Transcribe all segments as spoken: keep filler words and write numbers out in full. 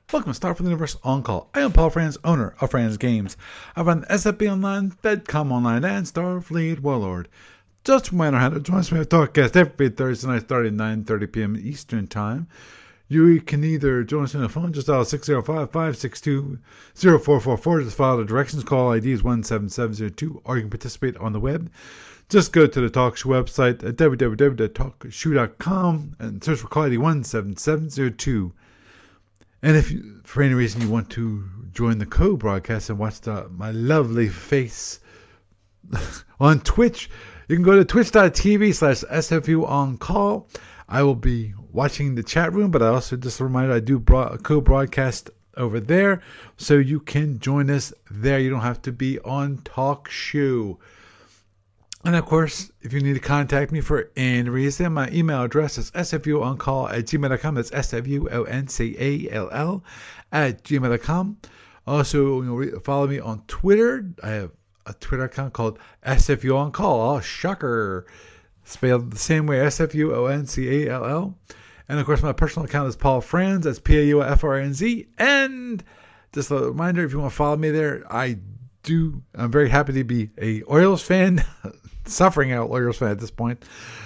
Welcome to Starfleet Universe On Call. I am Paul Franz, owner of Franz Games. I run S F B Online, FedCom Online, and Starfleet Warlord. Just a reminder how to join us. We have Talkcast every Thursday night starting at nine thirty p.m. Eastern Time. You can either join us on the phone, just dial six oh five, five six two, oh four four four. Just follow the directions. Call I D is one seven seven zero two, or you can participate on the web. Just go to the TalkShoe website at w w w dot talk shoe dot com and search for call I D one seven seven zero two. And if you, for any reason you want to join the co-broadcast and watch the, my lovely face on Twitch, you can go to twitch.tv slash SFU on call. I will be watching the chat room, but I also just a reminder I do broad, co-broadcast over there, so you can join us there. You don't have to be on TalkShoe. And of course, if you need to contact me for any reason, my email address is s f u on call at gmail dot com. That's S F U O N C A L L at gmail dot com. Also, you know, follow me on Twitter. I have a Twitter account called S F U on call. Oh, shocker. Spelled the same way, S F U O N C A L L. And of course, my personal account is Paul Franz. That's P A U F R N Z. And just a reminder, if you want to follow me there, I do. I'm very happy to be a Orioles fan. Suffering out Orioles fan at this point,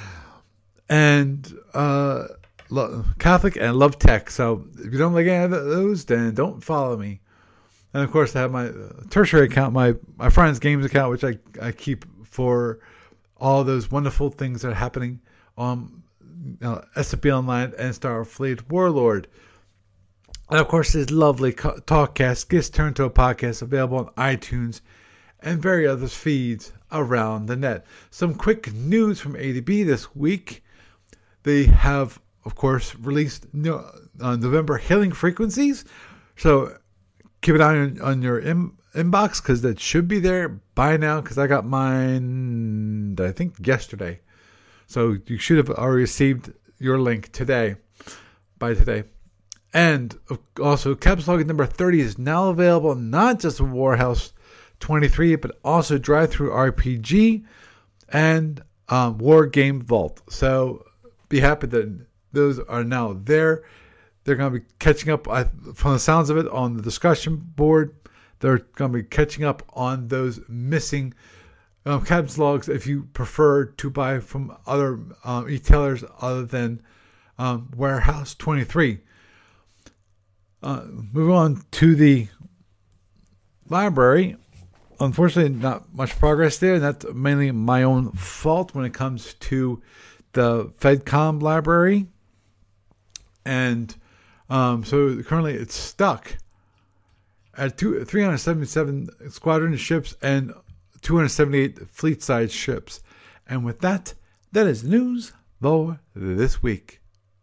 and uh, Catholic and love tech. So if you don't like any of those, then don't follow me. And of course, I have my tertiary account, my my friend's games account, which I I keep for all those wonderful things that are happening on uh, S F B Online and Starfleet Warlord. And of course, this lovely Talkcast gets turned to a podcast available on iTunes and various other feeds around the net. Some quick news from A D B this week. They have, of course, released uh, November hailing frequencies. So keep an eye on, on your in, inbox, because that should be there by now, because I got mine, I think, yesterday. So you should have already received your link today, by today. And also, Caps Log number thirty is now available, not just in Warhouse twenty-three, but also Drive Through R P G and um, War Game Vault. So be happy that those are now there. They're going to be catching up, I, from the sounds of it, on the discussion board. They're going to be catching up on those missing um, Caps Logs if you prefer to buy from other um, retailers other than um, Warehouse twenty-three. Uh, moving on to the library. Unfortunately, not much progress there, and that's mainly my own fault when it comes to the FedCom library. And um, so currently it's stuck at two, three hundred seventy-seven squadron ships and two hundred seventy-eight fleet-side ships. And with that, that is news for this week.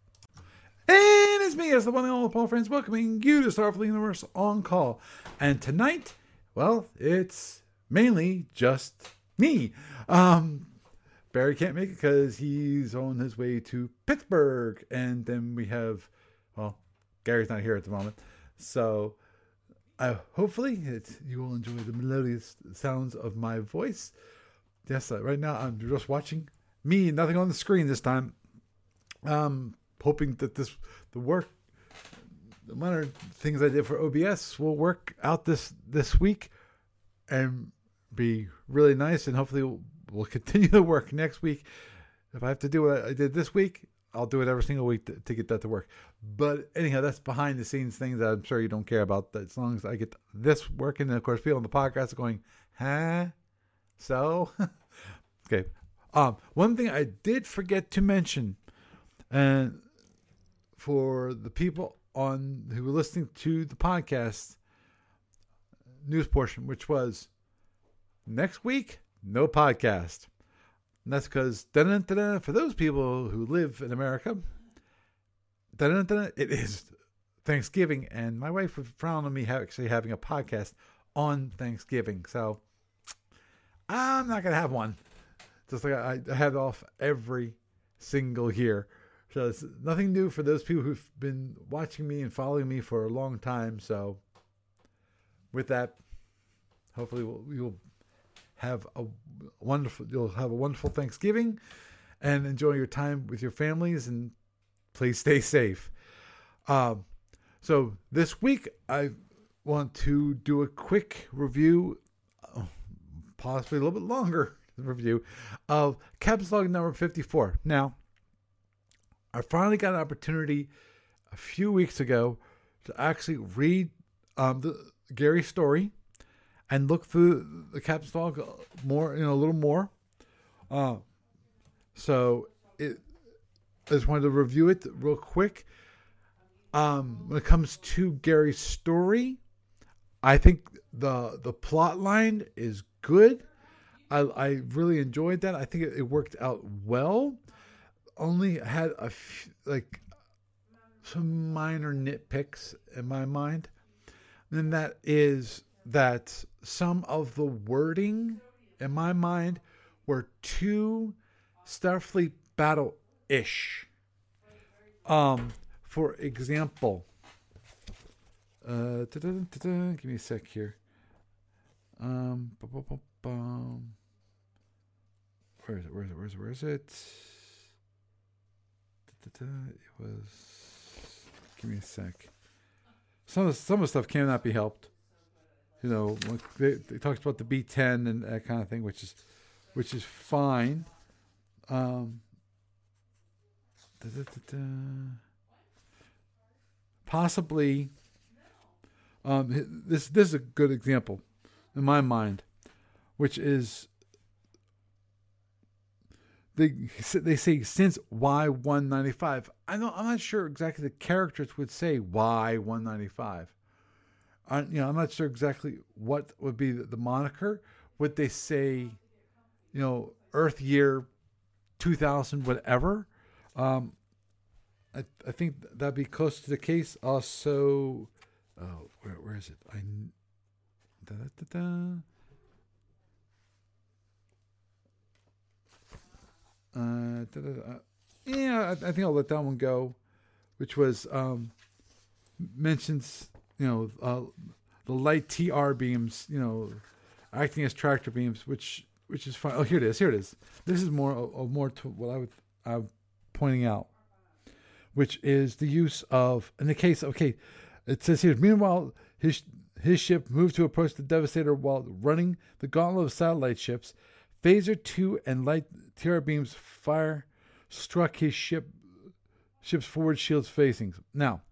And it's me, as the one and only Paul Franz, welcoming you to Starfleet Universe On Call. And tonight, well, it's mainly just me. Um, Barry can't make it because he's on his way to Pittsburgh. And then we have, well, Gary's not here at the moment. So uh, hopefully it's, you will enjoy the melodious sounds of my voice. Yes, uh, right now I'm just watching me, nothing on the screen this time. Um, hoping that this, the work, the minor things I did for O B S will work out this, this week and be really nice, and hopefully we'll, we'll continue to work next week. If I have to do what I did this week, I'll do it every single week to, to get that to work. But anyhow, that's behind the scenes things that I'm sure you don't care about. As long as I get this working, and of course people on the podcast are going, huh? So, okay. Um, one thing I did forget to mention, and for the people on who were listening to the podcast news portion, which was next week, no podcast. And that's because for those people who live in America, it is Thanksgiving, and my wife would frown on me actually having a podcast on Thanksgiving. So I'm not going to have one. Just like I, I have off every single year. So it's nothing new for those people who've been watching me and following me for a long time. So with that, hopefully we'll, we'll have a wonderful, you'll have a wonderful Thanksgiving and enjoy your time with your families, and please stay safe. Um, So this week I want to do a quick review, uh, possibly a little bit longer review, of Caps Log number fifty-four. Now, I finally got an opportunity a few weeks ago to actually read um, the Gary's story and look through the Caps Log more, you know, a little more. Uh, so it, I just wanted to review it real quick. Um, when it comes to Gary's story, I think the the plot line is good. I, I really enjoyed that. I think it, it worked out well. Only had a f- like some minor nitpicks in my mind, and that is that some of the wording in my mind were too Starfleet battle-ish. Um, for example, uh, give me a sec here. Um, where is it? Where is it? Where is it? Where is it? It was. Give me a sec. Some of the, some of the stuff cannot be helped. You know, they, they talked about the B ten and that kind of thing, which is, which is fine. Um, da, da, da, da. Possibly, um, this this is a good example in my mind, which is they they say since Y one ninety-five. I know I'm not sure exactly the characters would say Y one ninety-five. I, you know, I'm not sure exactly what would be the, the moniker. Would they say, you know, Earth year two thousand, whatever? Um, I I think that'd be close to the case. Also, oh, where where is it? I da, da, da, da. Uh, da, da, da. Yeah, I, I think I'll let that one go. Which was um, mentions, you know, uh, the light T R beams, you know, acting as tractor beams, which which is fine. Oh, here it is. Here it is. This is more uh, more to what I would I'm pointing out, which is the use of, in the case, okay, it says here, meanwhile, his his ship moved to approach the Devastator while running the gauntlet of satellite ships. Phaser two and light T R beams fire struck his ship ship's forward shields facings. Now,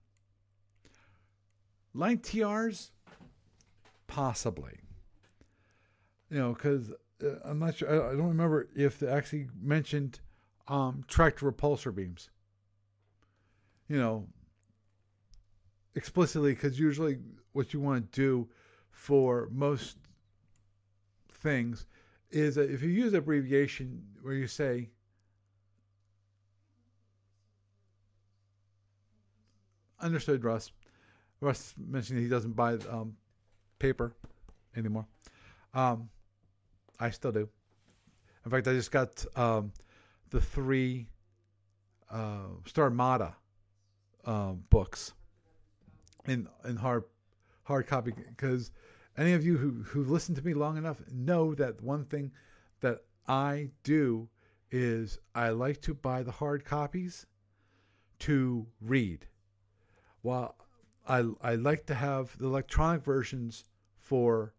light T Rs, possibly. You know, because uh, I'm not sure, I, I don't remember if they actually mentioned um, tractor repulsor beams. You know, explicitly, because usually what you want to do for most things is that if you use abbreviation where you say understood, Russ. Russ mentioned he doesn't buy um, paper anymore. Um, I still do. In fact, I just got um, the three uh, Starmada um, books in in hard hard copy, because any of you who who listen to me long enough know that one thing that I do is I like to buy the hard copies to read. While I I like to have the electronic versions for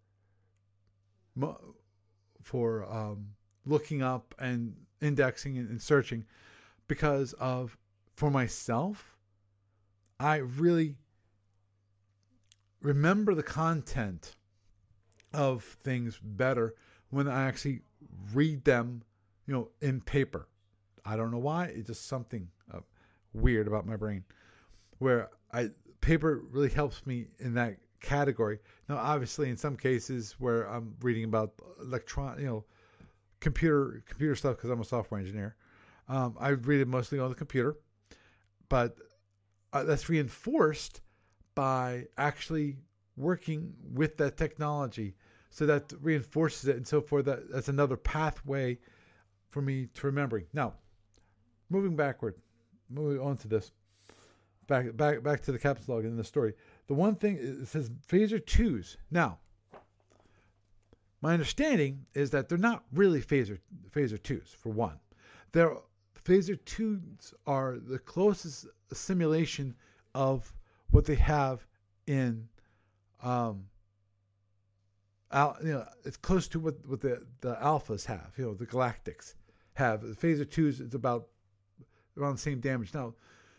for um, looking up and indexing and, and searching, because of for myself, I really remember the content of things better when I actually read them, you know, in paper. I don't know why. It's just something uh, weird about my brain, where I paper really helps me in that category. Now, obviously, in some cases where I'm reading about electron, you know, computer computer stuff, because I'm a software engineer, um, I read it mostly on the computer. But uh, that's reinforced by actually working with that technology, so that reinforces it, and so forth. That that's another pathway for me to remembering. Now, moving backward, moving on to this, back back back to the Caps Log in the story. The one thing, it says phaser twos. Now, my understanding is that they're not really phaser phaser twos. For one, they're phaser twos are the closest simulation of what they have in, um, al- you know, it's close to what, what the, the alphas have, you know, the galactics have. The phaser twos, it's about around the same damage. Now,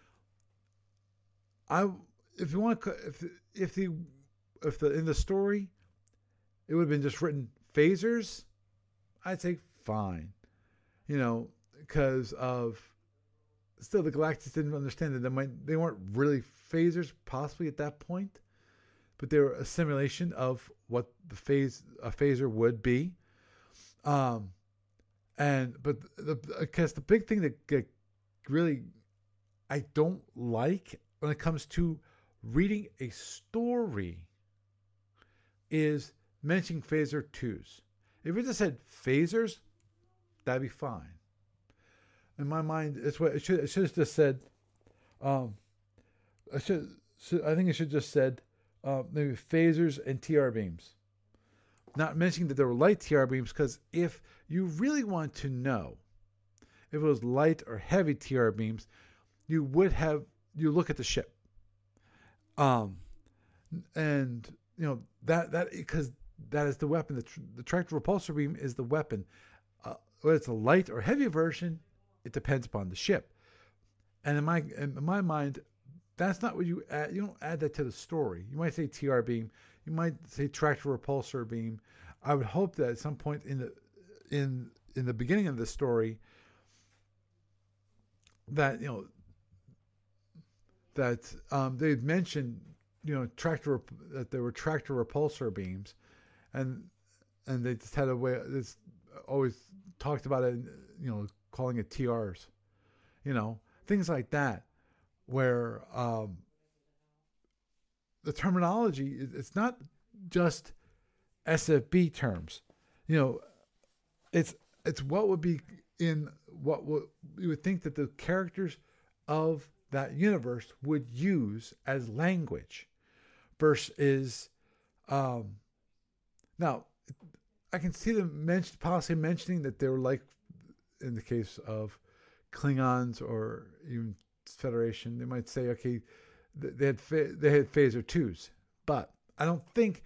I, if you want to, if, if the, if the, in the story, it would have been just written phasers, I'd say fine. You know, because of, still the Galactics didn't understand that they might, they weren't really phasers possibly at that point, but they were a simulation of what the phase, a phaser would be. Um, and, but the, because the big thing that, that really I don't like when it comes to reading a story is mentioning phaser twos. If it just said phasers, that'd be fine. In my mind, it's what it should. It should have just said. Um, I should, should. I think it should just said uh, maybe phasers and T R beams. Not mentioning that there were light T R beams, because if you really want to know if it was light or heavy T R beams, you would have you look at the ship. Um, and you know that that because that is the weapon. The, tr- the tractor repulsor beam is the weapon. Uh, whether it's a light or heavy version, it depends upon the ship. And in my in my mind, that's not what you add. You don't add that to the story. You might say T R beam. You might say tractor repulsor beam. I would hope that at some point in the in in the beginning of the story, that you know that um, they'd mentioned you know tractor that there were tractor repulsor beams, and and they just had a way. It's always talked about it. You know, calling it T Rs. You know, things like that, where um, the terminology, it's not just S F B terms. You know, it's it's what would be in what would, you would think that the characters of that universe would use as language versus um, now I can see them mention, possibly mentioning that they were like in the case of Klingons or even Federation, they might say, okay, they had they had phaser twos, but I don't think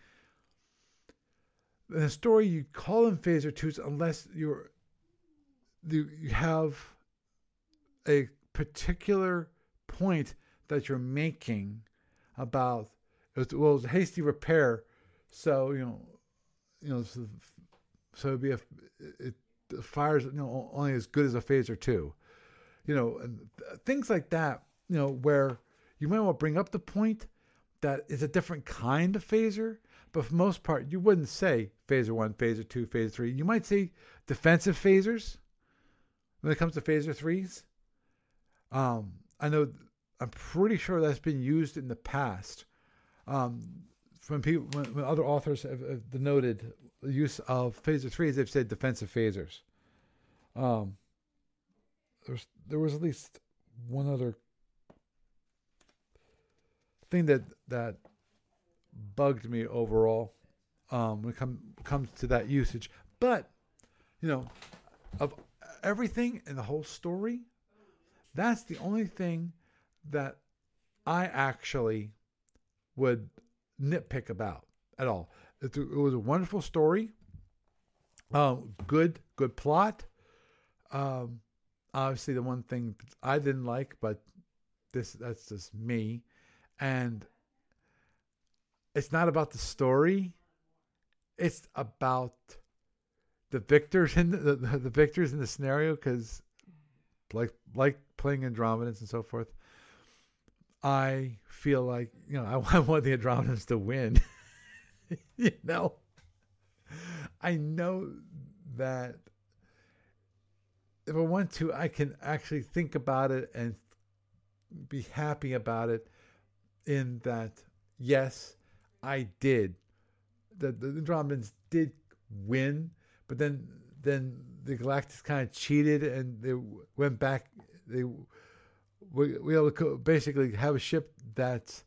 in a story you call them phaser twos unless you're you, you have a particular point that you're making about it was, well, it was a hasty repair, so you know you know so, so it'd be a it, it fires you know only as good as a phaser two. You know, and things like that, you know, where you might want to bring up the point that it's a different kind of phaser, but for the most part, you wouldn't say phaser one, phaser two, phaser three. You might say defensive phasers when it comes to phaser threes. Um, I know, I'm pretty sure that's been used in the past. Um, when people, when, when other authors have, have denoted the use of phaser threes, they've said defensive phasers. Um, There's, there was at least one other thing that that bugged me overall um, when it come, comes to that usage. But, you know, of everything in the whole story, that's the only thing that I actually would nitpick about at all. It, it was a wonderful story. Um, good, good plot. Um, Obviously, the one thing I didn't like, but this that's just me, and it's not about the story. It's about the victors in the, the, the victors in the scenario, because like like playing Andromedans and so forth, I feel like you know I, I want the Andromedans to win. you know, I know that. If I want to, I can actually think about it and be happy about it in that, yes, I did. The, the Andromedans did win, but then then the Galactics kind of cheated and they went back. They we, we basically have a ship that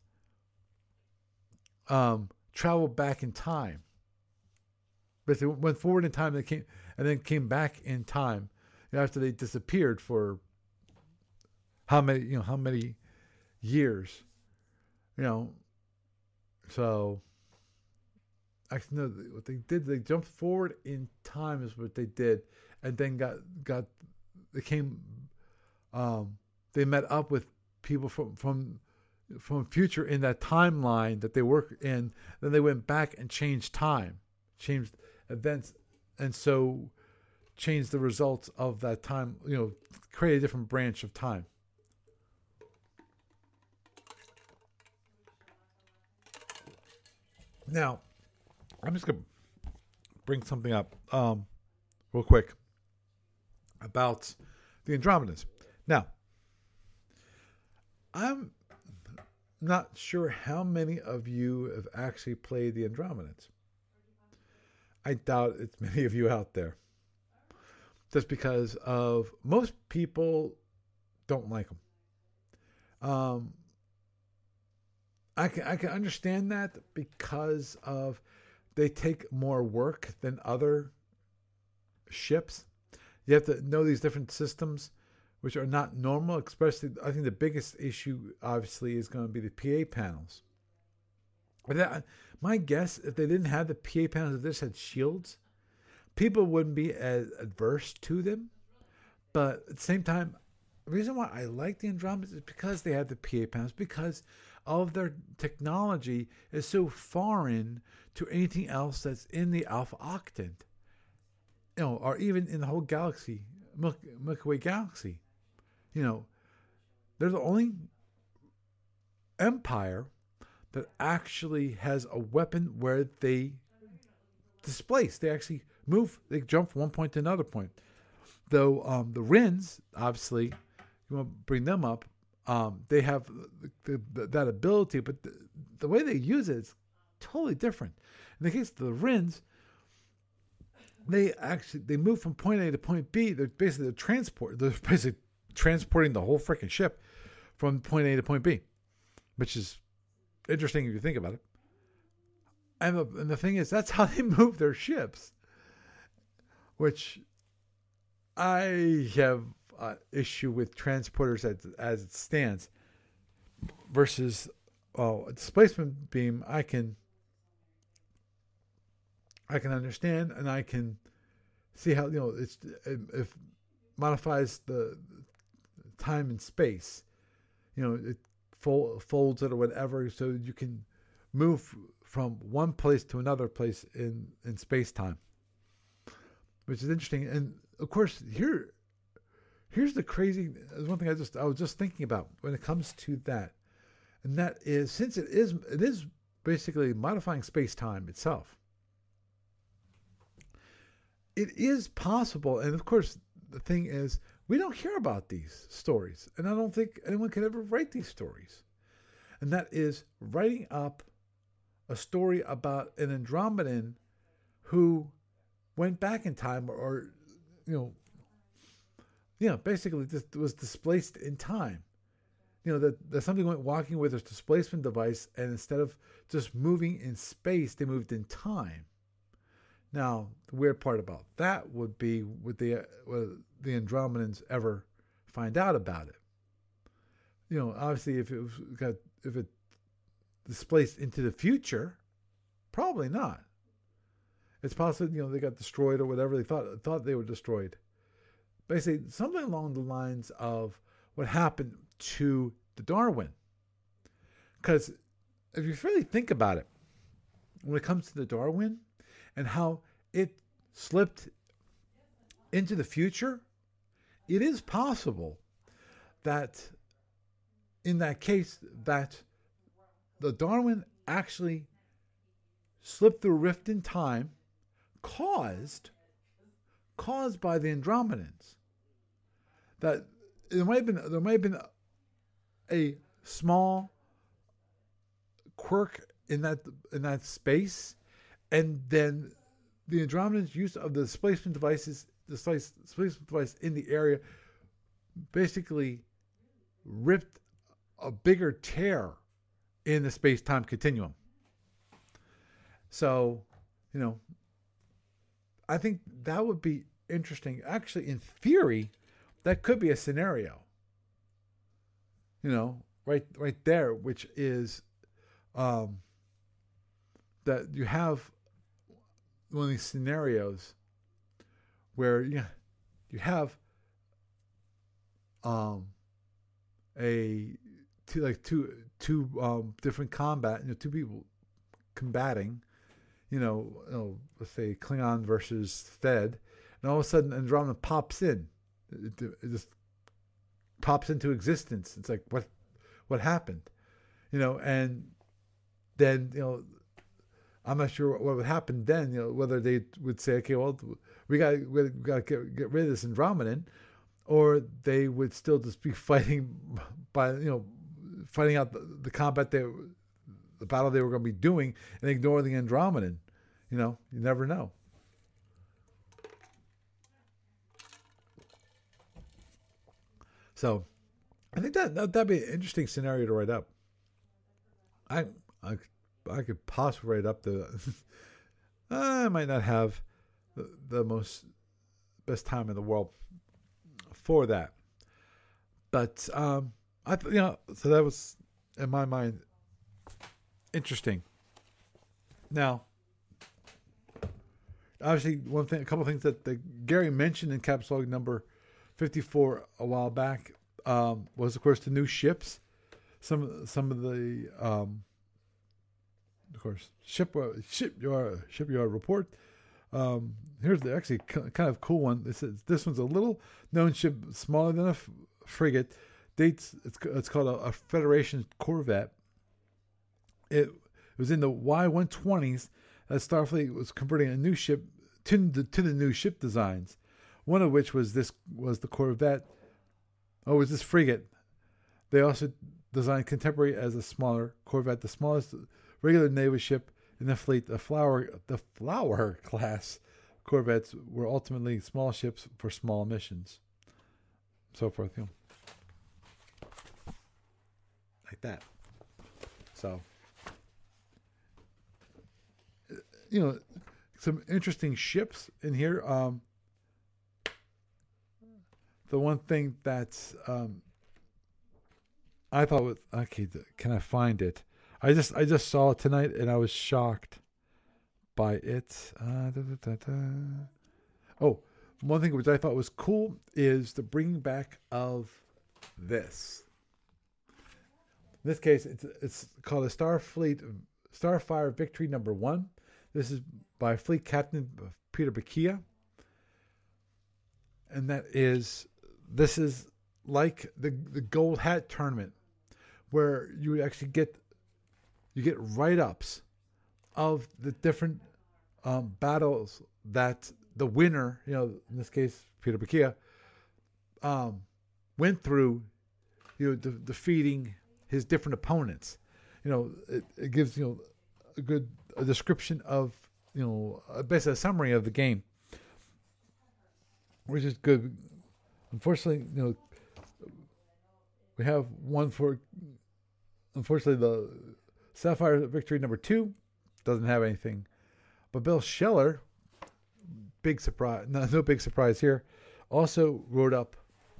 um, traveled back in time. But they went forward in time and, they came, and then came back in time. After they disappeared for how many, you know, how many years, You know, so actually no, what they did, they jumped forward in time is what they did, and then got got they came, um, they met up with people from from from future in that timeline that they work in. Then they went back and changed time, changed events, and so changed the results of that time. You know, create a different branch of time. Now, I'm just gonna bring something up, um, real quick about the Andromedans. Now, I'm not sure how many of you have actually played the Andromedans. I doubt it's many of you out there. Just because of most people don't like them. Um, I can I can understand that because of they take more work than other ships. You have to know these different systems, which are not normal. Especially, I think the biggest issue, obviously, is going to be the P A panels. That, my guess, if they didn't have the P A panels, if they just had shields, people wouldn't be as adverse to them. But at the same time, the reason why I like the Andromedans is because they have the P A panels, because of their technology is so foreign to anything else that's in the Alpha Octant, you know, or even in the whole galaxy, Milky, Milky Way galaxy. You know, they're the only empire that actually has a weapon where they displace. They actually move. They jump from one point to another point. Though um, the Rins, obviously, you want to bring them up. Um, they have the, the, that ability, but the, the way they use it is totally different. In the case of the Rins, they actually they move from point A to point B. They're basically the transport. They're basically transporting the whole freaking ship from point A to point B, which is interesting if you think about it. And the, and the thing is, that's how they move their ships, which I have uh, issue with transporters as, as it stands versus oh, a displacement beam. I can I can understand and I can see how, you know, it's it, it modifies the time and space. You know, it fold, folds it or whatever, so you can move from one place to another place in in space time, which is interesting. And of course, here here's the crazy. One thing I just I was just thinking about when it comes to that, and that is, since it is it is basically modifying space time itself. It is possible, and of course, the thing is, we don't hear about these stories, and I don't think anyone could ever write these stories. And that is writing up a story about an Andromedan who went back in time, or, or you know, you know, basically just was displaced in time. You know, that, that something went walking with a displacement device, and instead of just moving in space, they moved in time. Now, the weird part about that would be, would the would the Andromedans ever find out about it? You know, obviously, if it was, got if it displaced into the future, probably not. It's possible, you know, they got destroyed or whatever. They thought thought they were destroyed. Basically, something along the lines of what happened to the Darwin. Because if you really think about it, when it comes to the Darwin and how it slipped into the future, it is possible that in that case that the Darwin actually slipped through a rift in time caused caused by the Andromedans. That there might have been there might have been a small quirk in that in that space, and then the Andromedans' use of the displacement devices, the displacement device in the area, basically ripped a bigger tear in the space-time continuum. So, you know, I think that would be interesting. Actually, in theory, that could be a scenario. You know, right, right there, which is um, that you have one of these scenarios where you you have um a two like two two um different combat, you know, two people combating, you know, you know, let's say Klingon versus Fed, and all of a sudden Andromeda pops in. It, it just pops into existence. It's like what what happened, you know, and then, you know, I'm not sure what would happen then. You know, whether they would say, okay, well, we got we got to get, get rid of this Andromedan, or they would still just be fighting by, you know, fighting out the, the combat they the battle they were going to be doing and ignore the Andromedan. You know, you never know. So, I think that that'd be an interesting scenario to write up. I I I could possibly write up the. I might not have the, the most best time in the world for that, but um, I you know so that was in my mind interesting. Now, obviously, one thing, a couple of things that the, Gary mentioned in Caps Log number fifty-four a while back um, was, of course, the new ships. Some some of the um, of course ship shipyard shipyard report. Um, here's the actually kind of cool one. This is this one's a little known ship, smaller than a f- frigate. Dates it's it's called a, a Federation corvette. It, it was in the Y one twenties as Starfleet was converting a new ship to the, to the new ship designs. One of which was this was the corvette. Oh, it was this frigate. They also designed contemporary as a smaller corvette, the smallest regular naval ship in the fleet. The flower the flower class corvettes were ultimately small ships for small missions. So forth, you know. Like that. So, you know, some interesting ships in here. Um, the one thing that's um, I thought was okay. Can I find it? I just I just saw it tonight and I was shocked by it. Uh, da, da, da, da. Oh, one thing which I thought was cool is the bringing back of this. In this case, it's it's called a Starfleet Starfire Victory Number One. This is by Fleet Captain Peter Bakia, and that is this is like the the Gold Hat tournament, where you actually get you get write-ups of the different um, battles that the winner, you know, in this case Peter Bakia, um, went through, you know, de- defeating his different opponents. You know, it, it gives, you know, a good a description of, you know, basically a summary of the game, which is good. Unfortunately, you know, we have one for, unfortunately, the Sapphire Victory Number Two doesn't have anything, but Bill Scheller, big surprise, no, no big surprise here, also wrote up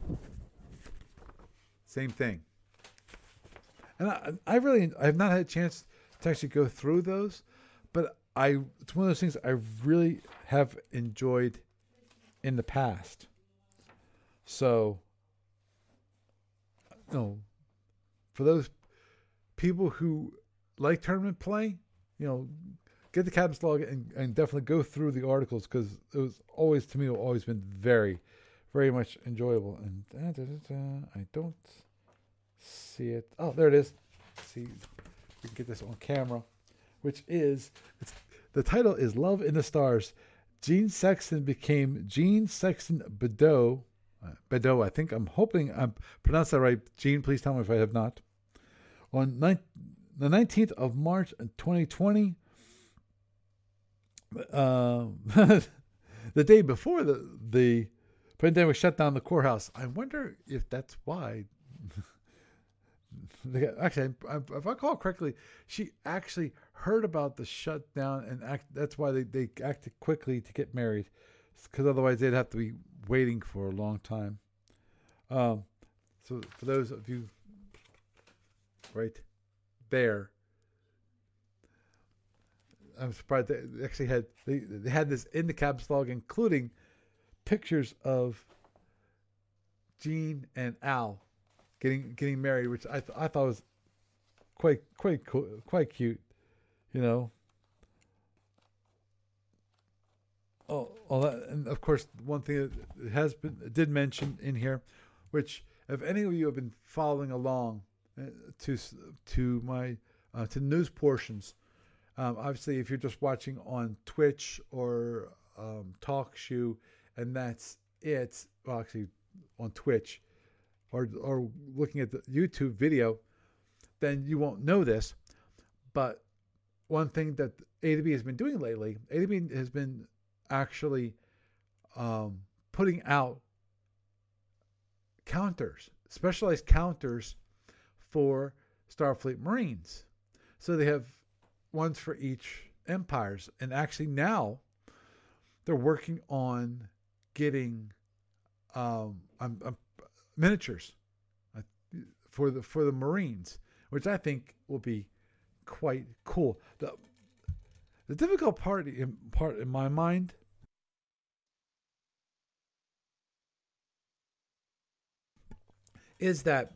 same thing. And I, I really, I have not had a chance to actually go through those, but I, it's one of those things I really have enjoyed in the past. So, you know, for those people who like tournament play, you know, get the Captain's Log and, and definitely go through the articles, because it was always, to me, always been very, very much enjoyable. And da, da, da, da, I don't see it. Oh, there it is. Let's see, we can get this on camera, which is, it's, the title is Love in the Stars. Gene Sexton became Gene Sexton Bedeau. Uh, Bedeau, I think. I'm hoping I'm pronounced that right. Gene, please tell me if I have not. On ni- the nineteenth of March twenty twenty, uh, the day before the, the pandemic shut down the courthouse. I wonder if that's why. Actually, if I recall correctly, she actually heard about the shutdown, and act, that's why they, they acted quickly to get married, because otherwise they'd have to be waiting for a long time. Um, so for those of you right there, I'm surprised they actually had they, they had this in the caps log, including pictures of Gene and Al getting getting married, which I th- I thought was quite quite cool, quite cute, you know. Oh, oh that, and of course, one thing that has been did mention in here, which if any of you have been following along uh, to to my uh, to news portions, um, obviously if you're just watching on Twitch or um, TalkShoe, and that's it. Well, actually, on Twitch, or or looking at the YouTube video, then you won't know this. But one thing that A to B has been doing lately, A to B has been actually um, putting out counters, specialized counters for Starfleet Marines. So they have ones for each empires, and actually now they're working on getting um, um, um, miniatures uh, for the for the Marines, which I think will be quite cool. The the difficult part in part in my mind is that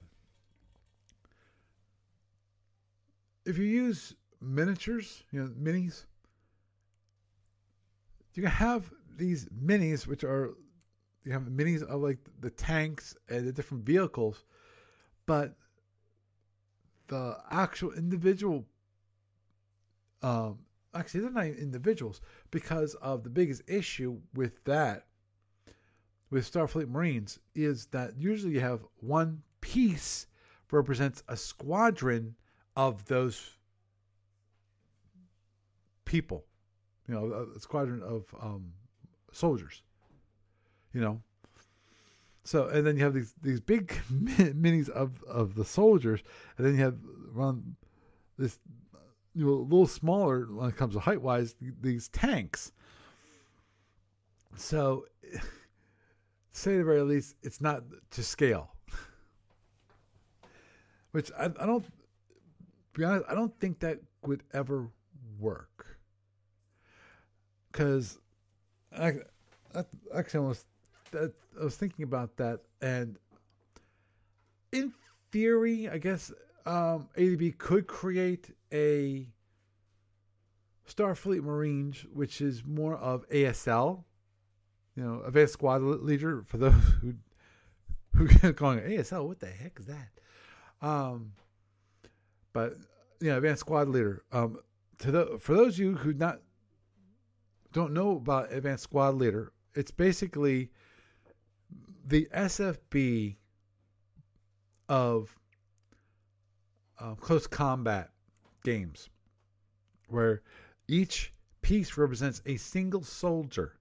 if you use miniatures, you know, minis, you can have these minis, which are you have minis of like the tanks and the different vehicles, but the actual individual, um, actually they're not individuals, because of the biggest issue with that, with Starfleet Marines, is that usually you have one piece represents a squadron of those people, you know, a squadron of um, soldiers, you know. So, and then you have these these big minis of, of the soldiers, and then you have around this, you know, a little smaller when it comes to height wise, these tanks. So, to say the very least, it's not to scale. Which I, I don't, to be honest, I don't think that would ever work. Because, I, I, actually, I was, that, I was thinking about that, and in theory, I guess um, A to B could create a Starfleet Marines, which is more of A S L, you know, Advanced Squad Leader, for those who who are going, A S L, what the heck is that? Um, but, you know, Advanced Squad Leader. Um, to the, for those of you who not don't know about Advanced Squad Leader, it's basically the S F B of uh, close combat games, where each piece represents a single soldier.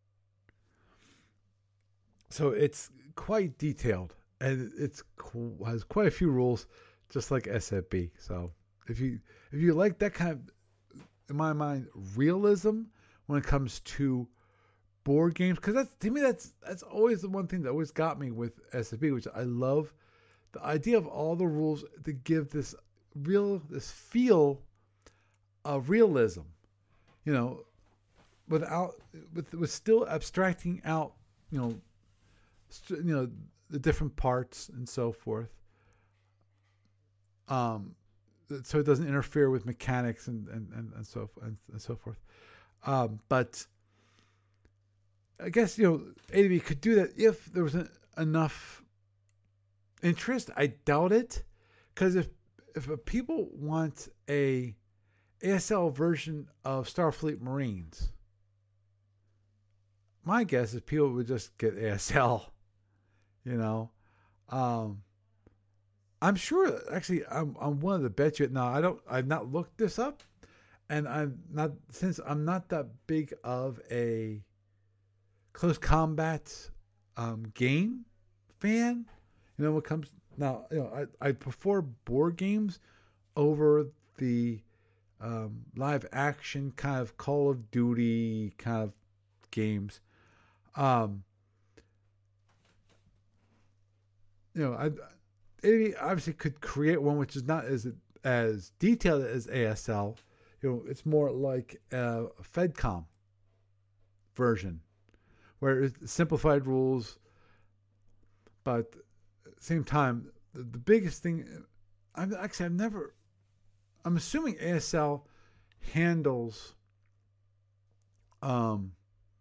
So it's quite detailed, and it's has quite a few rules, just like S F B. So if you if you like that kind of, in my mind, realism when it comes to board games, because that's, to me, that's that's always the one thing that always got me with S F B, which I love the idea of all the rules to give this real this feel of realism, you know, without with with still abstracting out, you know, st- you know the different parts and so forth. Um, so it doesn't interfere with mechanics and and and, and so and, and so forth. Um, but I guess, you know, A to B could do that if there was an, enough interest. I doubt it, because if if people want a A S L version of Starfleet Marines, my guess is people would just get A S L. You know, um, I'm sure. Actually, I'm I'm willing to bet you. Now, I don't. I've not looked this up, and I'm not since I'm not that big of a close combat um, game fan. You know, what comes now, you know, I, I prefer board games over the um, live action kind of Call of Duty kind of games. Um, you know, I it obviously could create one which is not as as detailed as A S L. you know, it's more like a FedCom version, where it's simplified rules, but at the same time, the, the biggest thing, I'm actually I've never, I'm assuming A S L handles um,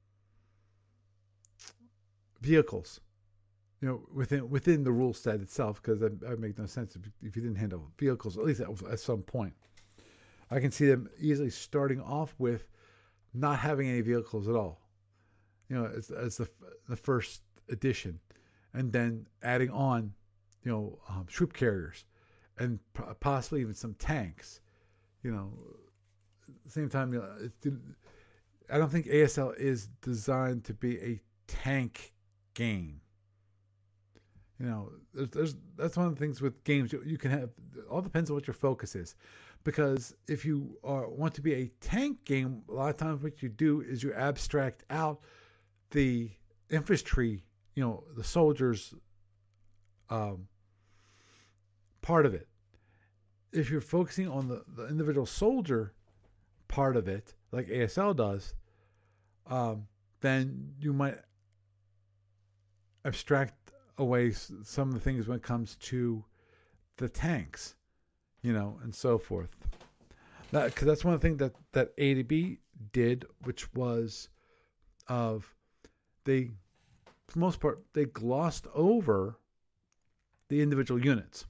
vehicles, you know, within within the rule set itself, because that would make no sense if, if you didn't handle vehicles, at least at, at some point. I can see them easily starting off with not having any vehicles at all, you know, as, as the the first edition, and then adding on, you know, um, troop carriers, and possibly even some tanks, you know. At the same time, you know, it, I don't think A S L is designed to be a tank game. You know, there's, there's that's one of the things with games you, you can have. It all depends on what your focus is, because if you are, want to be a tank game, a lot of times what you do is you abstract out the infantry, you know, the soldiers, um, part of it. If you're focusing on the, the individual soldier part of it, like A S L does, um, then you might abstract away some of the things when it comes to the tanks, you know, and so forth. That, because that's one of the things that, that A D B did, which was of they, for the most part, they glossed over the individual units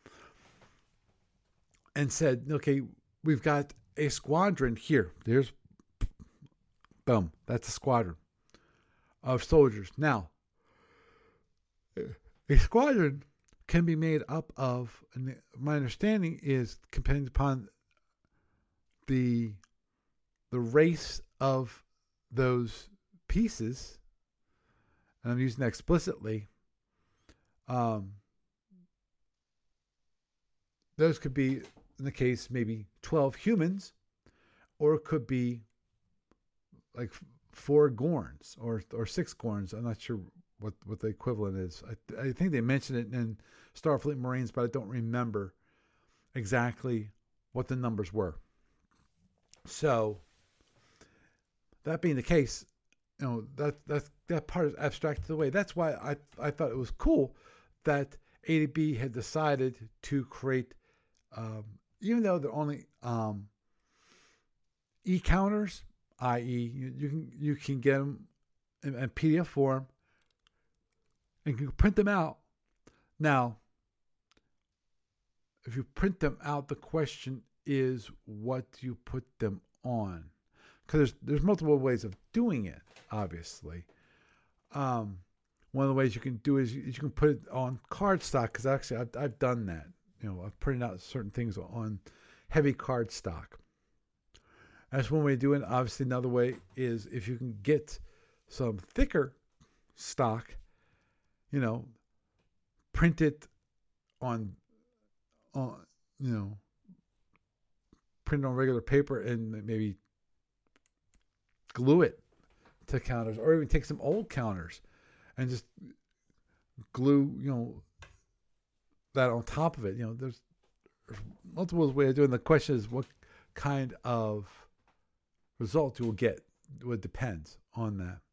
and said, okay, we've got a squadron here. There's, boom, that's a squadron of soldiers. Now, a squadron can be made up of, and my understanding is, depending upon the the race of those pieces, and I'm using that explicitly, um, those could be, in the case, maybe twelve humans, or it could be like four Gorns or or six Gorns. I'm not sure what, what the equivalent is. I, I think they mentioned it in Starfleet Marines, but I don't remember exactly what the numbers were. So, that being the case, you know, that that that part is abstracted away. That's why I I thought it was cool that A D B had decided to create, um, even though they're only um, e counters, that is, you, you can you can get them in, in P D F form, and you can print them out. Now, if you print them out, the question is, what do you put them on? Because there's there's multiple ways of doing it, obviously. Um, one of the ways you can do is you, you can put it on cardstock, because actually I've, I've done that. You know, I've printed out certain things on heavy cardstock. That's one way to do it. Obviously, another way is if you can get some thicker stock, you know, print it on, on you know, print it on regular paper and maybe glue it to counters, or even take some old counters and just glue, you know, that on top of it. You know, there's, there's multiple ways of doing it. The question is what kind of result you will get. It depends on that.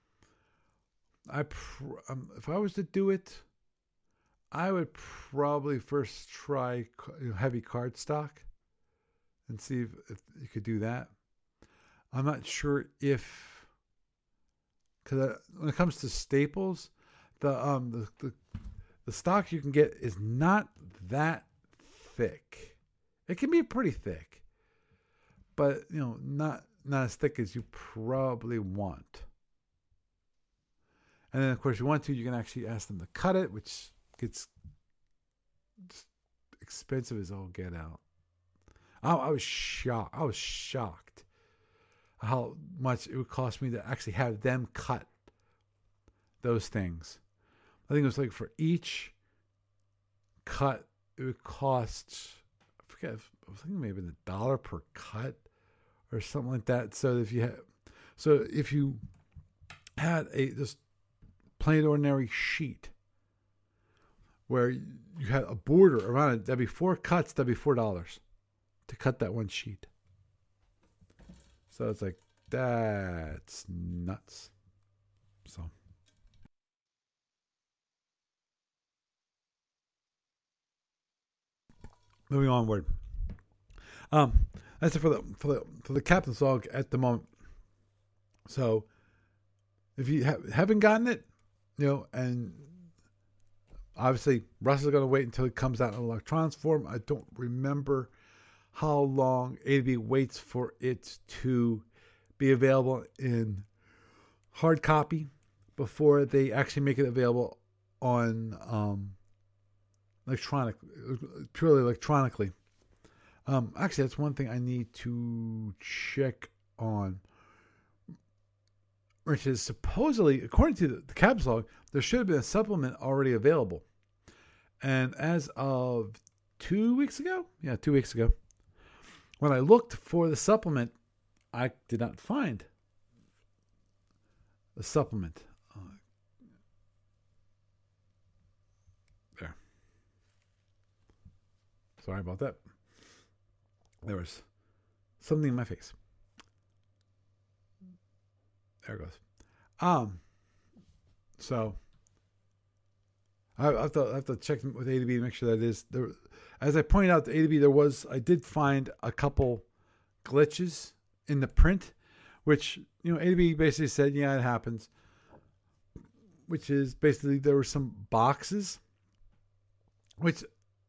I pr- um, if I was to do it, I would probably first try heavy cardstock and see if, if you could do that. I'm not sure if, because when it comes to staples, the um the, the the stock you can get is not that thick. It can be pretty thick, but you know, not not as thick as you probably want. And then, of course, you want to, you can actually ask them to cut it, which gets expensive as all get out. I, I was shocked. I was shocked how much it would cost me to actually have them cut those things. I think it was like for each cut, it would cost, I forget, I was thinking maybe a dollar per cut or something like that. So if you had, so if you had a this plain ordinary sheet where you had a border around it, that'd be four cuts, that'd be four dollars to cut that one sheet. So it's like, that's nuts. So. Moving onward. Um, that's it for the for the for the Captain's Log at the moment. So, if you ha- haven't gotten it, you know, and obviously Russ is going to wait until it comes out in electronics form. I don't remember how long A to B waits for it to be available in hard copy before they actually make it available on um, electronic, purely electronically. Um, actually, that's one thing I need to check on. Which is supposedly, according to the, the Captain's Log, there should have been a supplement already available. And as of two weeks ago, yeah, two weeks ago, when I looked for the supplement, I did not find the supplement. Uh, there. Sorry about that. There was something in my face. There it goes. Um, so I have to I have to check with A to B to make sure that it is there. As I pointed out to A to B, there was I did find a couple glitches in the print, which you know A to B basically said, yeah, it happens. Which is basically there were some boxes, which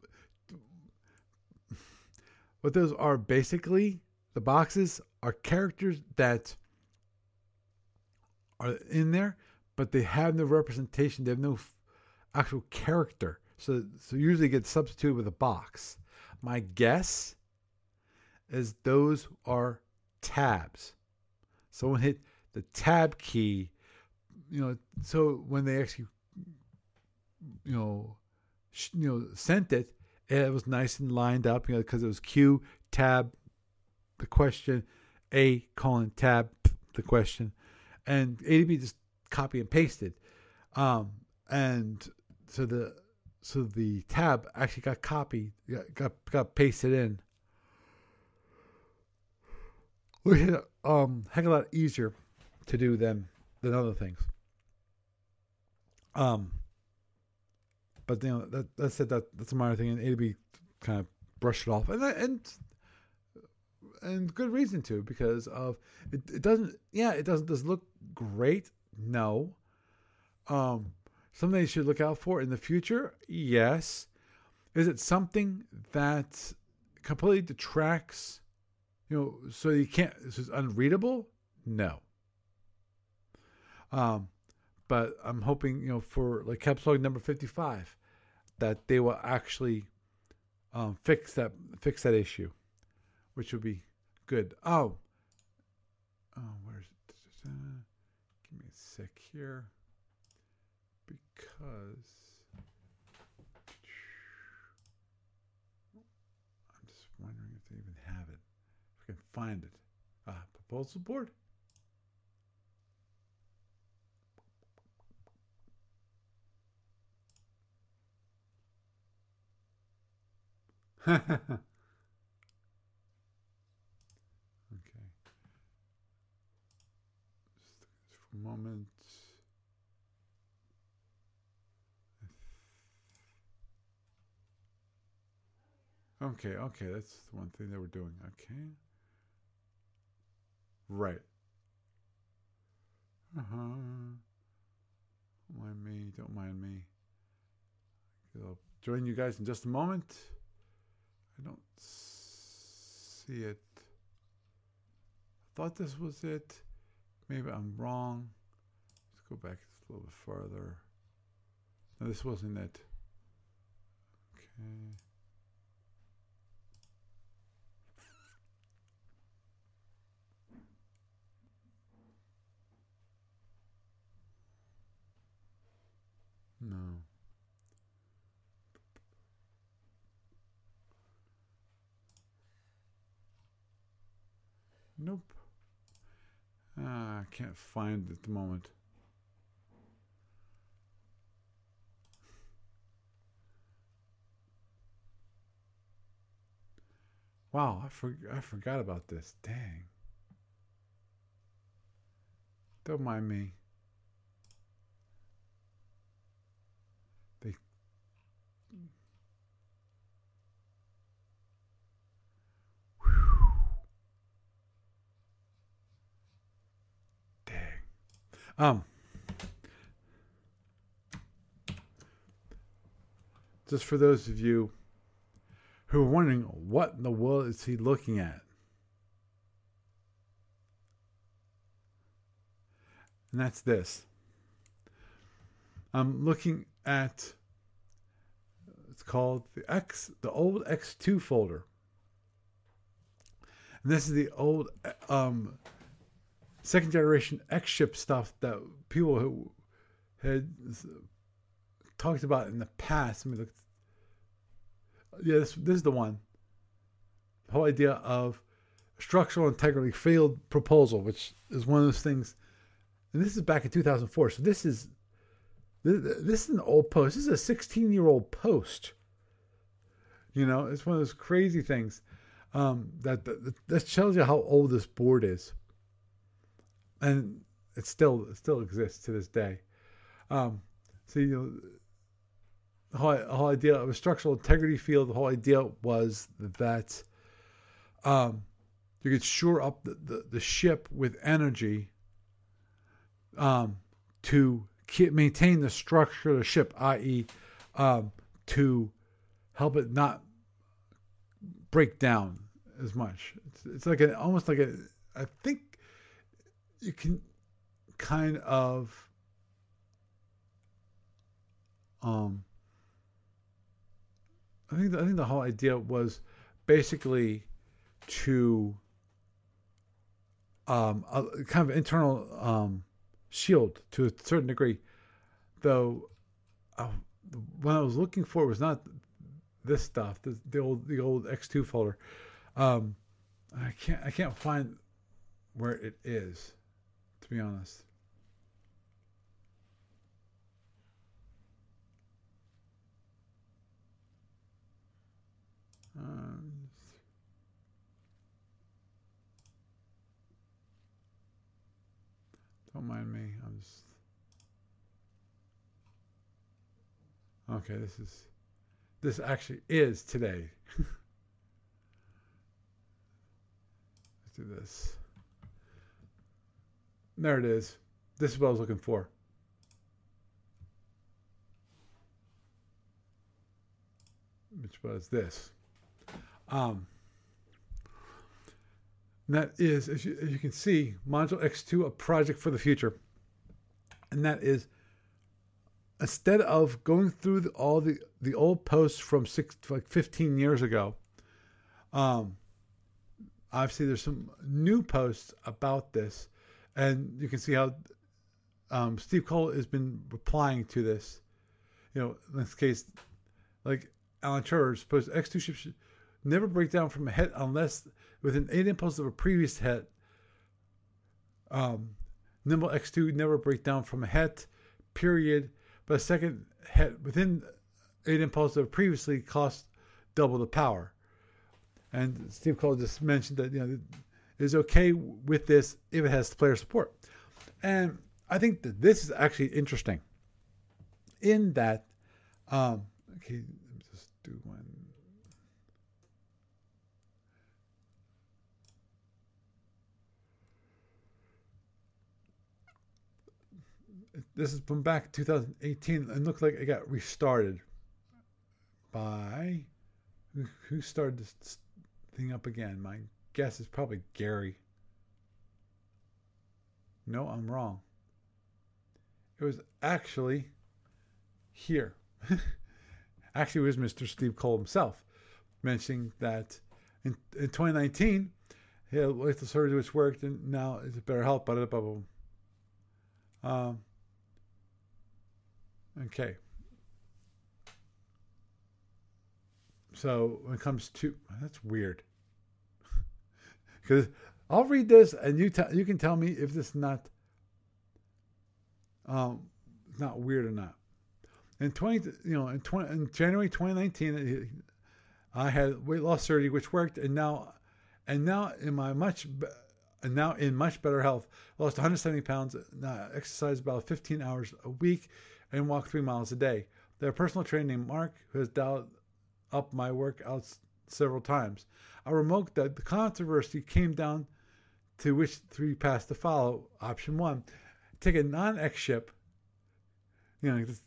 what those are basically the boxes are characters that are in there, but they have no representation. They have no f- actual character. So, so usually get substituted with a box. My guess is those are tabs. Someone hit the tab key, you know, so when they actually, you know, sh- you know, sent it, it was nice and lined up, you know, because it was Q, tab, the question, A, colon, tab, the question. And A to B just copy and pasted, um, and so the so the tab actually got copied, got got, got pasted in, which is um heck of a lot easier to do than than other things. Um, but you know that that said that that's a minor thing, and A to B kind of brushed it off, and and and good reason to, because of it, it doesn't yeah it doesn't does look great, no. um Something you should look out for in the future, yes. Is it something that completely detracts, you know so you can't, this is unreadable? No. um but I'm hoping, you know for like Captain's Log number fifty-five, that they will actually um fix that fix that issue, which would be good. Oh, oh, where's it? Give me a sec here, because I'm just wondering if they even have it. If I can find it. Ah, proposal board. Okay. Just for a moment. Okay, okay, that's the one thing they were doing. Okay. Right. Uh-huh. Don't mind me, don't mind me. I'll join you guys in just a moment. I don't see it. I thought this was it. Maybe I'm wrong. Let's go back just a little bit farther. No, this wasn't it. Okay. No. Nope. Ah, I can't find it at the moment. Wow, I, for, I forgot about this. Dang. Don't mind me. They Dang. Um just for those of you who are wondering what in the world is he looking at. And that's this. I'm looking at, it's called the X, the old X two folder. And this is the old um, second generation X ship stuff that people who had talked about in the past. Let me look. Yeah, this, this is the one. The whole idea of structural integrity field proposal, which is one of those things. And this is back in two thousand four. So this is this, this is an old post. This is a sixteen-year-old post. You know, it's one of those crazy things um, that, that that tells you how old this board is, and it still it still exists to this day. Um, so you know, the whole, the whole idea of a structural integrity field. The whole idea was that um, you could shore up the, the, the ship with energy. Um, to keep, maintain the structure of the ship, that is, um, to help it not break down as much. It's, it's like an almost like a. I think you can kind of um. I think the, I think the whole idea was basically to um a kind of internal um. shield to a certain degree, though. Uh, what I was looking for was not this stuff, the, the old the old X two folder. Um, I can't I can't find where it is, to be honest. Um, Don't mind me. I'm just okay. This is this actually is today. Let's do this. There it is. This is what I was looking for. Which was this. Um. And that is, as you, as you can see, Module X two, a project for the future. And that is, instead of going through the, all the, the old posts from six, like fifteen years ago, um, obviously there's some new posts about this. And you can see how um, Steve Cole has been replying to this. You know, in this case, like Alan Turer supposed X two ships should never break down from a head unless within eight impulses of a previous head. Um, Nimble X two never break down from a head, period. But a second head within eight impulses of previously cost double the power. And Steve Cole just mentioned that, you know, it is okay with this if it has player support. And I think that this is actually interesting in that, um, okay, let me just do one. This is from back two thousand eighteen. It looks like it got restarted by who, who started this thing up again. My guess is probably Gary. No, I'm wrong. It was actually here. Actually, it was Mister Steve Cole himself mentioning that in, in twenty nineteen, he had lethal surgery which worked, and now it's better health. Blah, blah, blah, blah. Um, okay. So when it comes to, that's weird. Because I'll read this and you tell you can tell me if this is not um not weird or not. In twenty, you know, in twenty in January twenty nineteen, I had weight loss surgery which worked, and now, and now in my much and now in much better health. Lost one hundred seventy pounds, uh, exercised about fifteen hours a week, and walked three miles a day. They have a personal trainer named Mark who has dialed up my workouts several times. I remarked that the controversy came down to which three paths to follow. Option one, take a non-X ship. You know, this,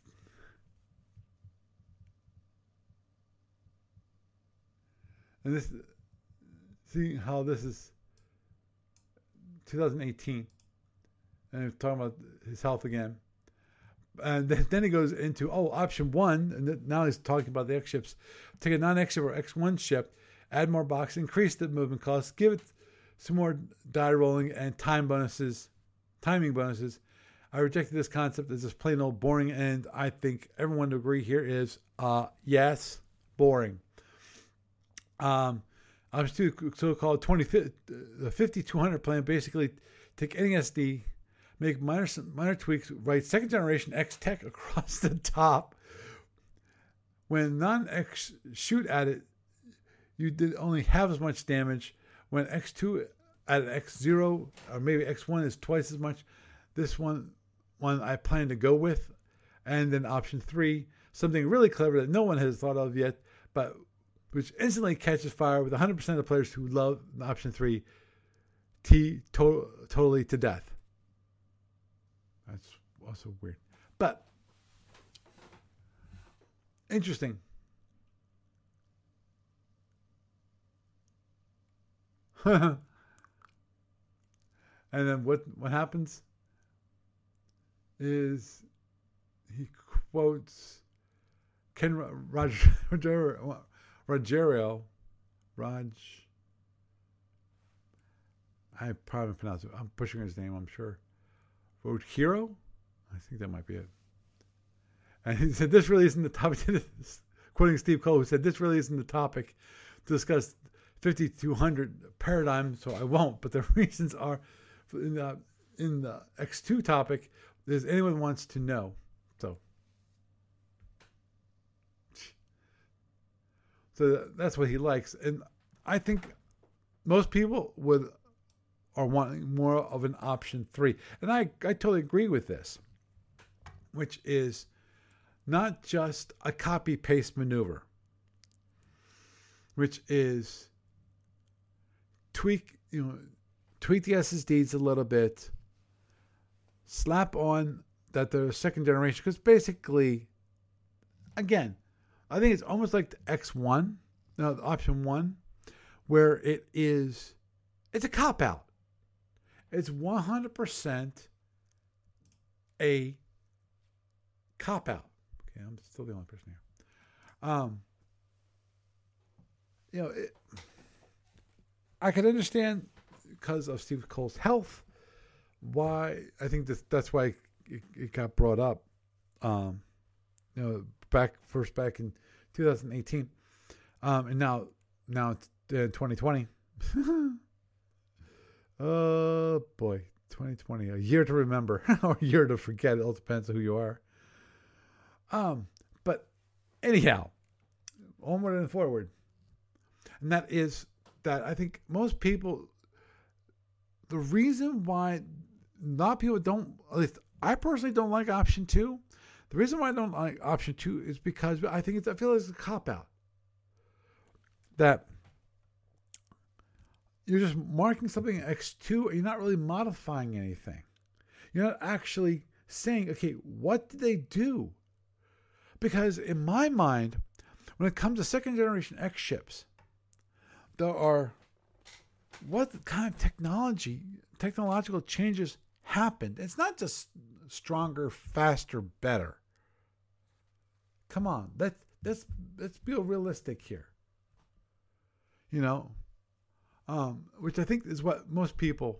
and this, see how this is twenty eighteen, and he's talking about his health again. And then he goes into, oh, option one, and now he's talking about the X ships. Take a non-X ship or X one ship, add more boxes, increase the movement costs, give it some more die rolling and time bonuses, timing bonuses. I rejected this concept as just plain old boring, and I think everyone to agree here is, uh, yes, boring. Um, option two, so-called twenty, the fifty-two hundred plan, basically take any S D, make minor minor tweaks, write second generation X tech across the top. When non-X shoot at it, you did only half as much damage. When X two at X zero or maybe X one is twice as much. This one, one I plan to go with. And then option three, something really clever that no one has thought of yet, but which instantly catches fire with one hundred percent of the players who love option three, T to- totally to death. That's also weird. But interesting. And then what what happens is he quotes Ken Roger, Roger, Rogerio, Raj. I probably pronounce it. I'm pushing his name, I'm sure. Rogerio? I think that might be it. And he said, this really isn't the topic. Quoting Steve Cole, who said, this really isn't the topic to discuss fifty-two hundred paradigm, so I won't. But the reasons are in the, in the X two topic, is anyone wants to know. So, so that's what he likes. And I think most people would are wanting more of an option three. And I, I totally agree with this, which is not just a copy-paste maneuver, which is tweak, you know, tweak the S S Ds a little bit, slap on that they're second generation, because basically, again, I think it's almost like the X one, no, the option one, where it is, it's a cop-out. It's one hundred percent a cop-out. Okay, I'm still the only person here. Um, you know, it, I can understand because of Steve Cole's health why I think that that's why it, it got brought up. Um, you know, back first back in two thousand eighteen, um, and now now it's in twenty twenty. Oh boy, twenty twenty, a year to remember or a year to forget. It all depends on who you are. Um, but anyhow, onward and forward. And that is that I think most people, the reason why a lot of people don't, at least I personally don't like option two. The reason why I don't like option two is because I think it's, I feel it's a cop out. That you're just marking something X two, and you're not really modifying anything. You're not actually saying, okay, what did they do? Because in my mind, when it comes to second generation X ships, there are, what kind of technology, technological changes happened? It's not just stronger, faster, better. Come on, let's let's let's be realistic here. You know, um, which I think is what most people.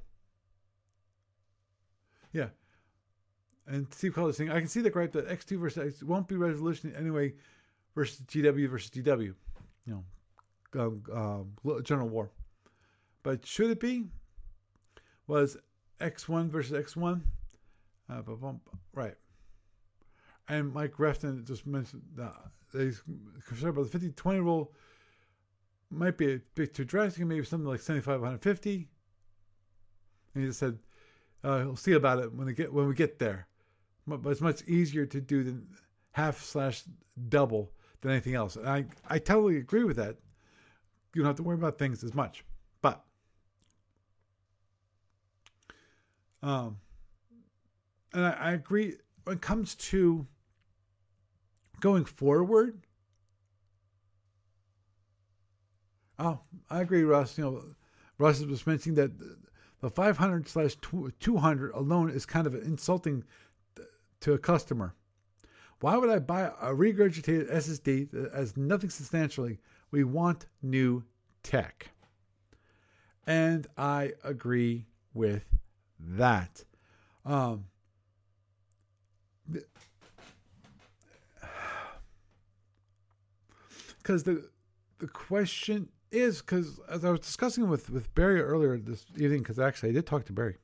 Yeah, and Steve Cole is saying, I can see the gripe that X two versus X won't be resolution anyway versus G W versus D W. You know, uh, uh, General War. But should it be? Was X one versus X one? Uh, right. And Mike Refton just mentioned that he's concerned about the fifty twenty rule. Might be a bit too drastic, maybe something like seventy-five, one hundred fifty. And he just said, uh, "We'll see about it when we get when we get there." But it's much easier to do than half slash double than anything else. And I I totally agree with that. You don't have to worry about things as much. But um, and I, I agree when it comes to going forward. Oh, I agree, Russ. You know, Russ was mentioning that the five hundred slash two hundred alone is kind of insulting to a customer. Why would I buy a regurgitated S S D that has nothing substantially? We want new tech. And I agree with that. Um, because the the question is, because as I was discussing with, with Barry earlier this evening, because actually I did talk to Barry.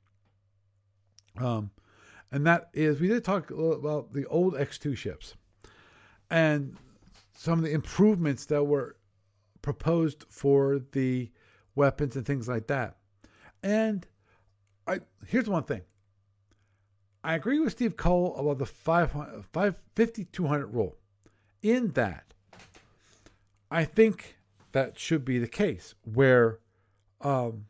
Um, and that is, we did talk a little about the old X two ships and some of the improvements that were proposed for the weapons and things like that. And I here's one thing. I agree with Steve Cole about the five fifty two hundred rule. In that, I think that should be the case where um,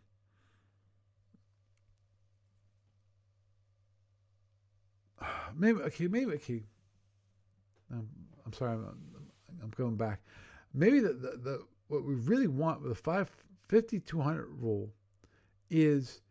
maybe okay, maybe okay. Um, I'm sorry, I'm, I'm going back. Maybe the, the, the what we really want with the five fifty two hundred rule is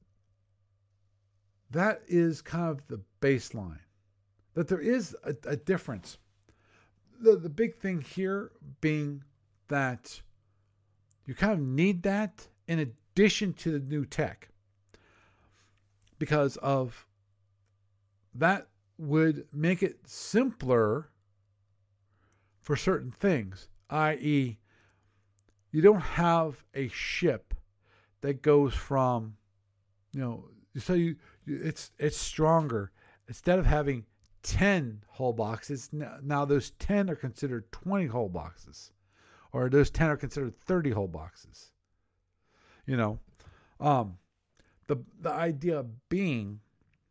that is kind of the baseline. That there is a, a difference. The the big thing here being that you kind of need that in addition to the new tech. Because of that would make it simpler for certain things, that is, you don't have a ship that goes from, you know, so you, it's it's stronger. Instead of having ten hull boxes, now those ten are considered twenty hull boxes, or those ten are considered thirty hull boxes. You know, um, the the idea being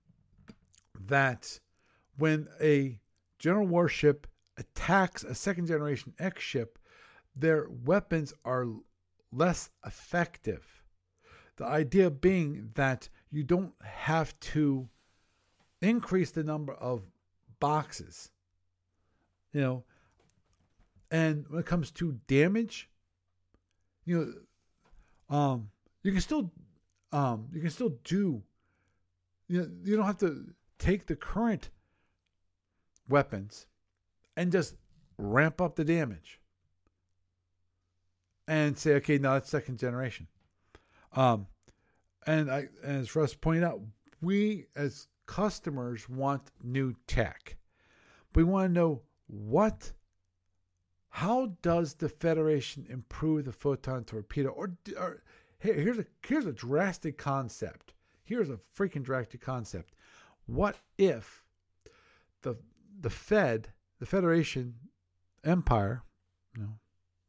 that when a general warship attacks a second generation X ship, their weapons are less effective. The idea being that you don't have to increase the number of boxes, you know, and when it comes to damage, you know, um, you can still, um, you can still do, you know, you don't have to take the current weapons and just ramp up the damage and say, okay, now that's second generation. Um, and I, as Russ pointed out, we as customers want new tech. We want to know what, how does the Federation improve the photon torpedo? Or, or here's a here's a drastic concept. Here's a freaking drastic concept. What if the the Fed, the Federation Empire, you know,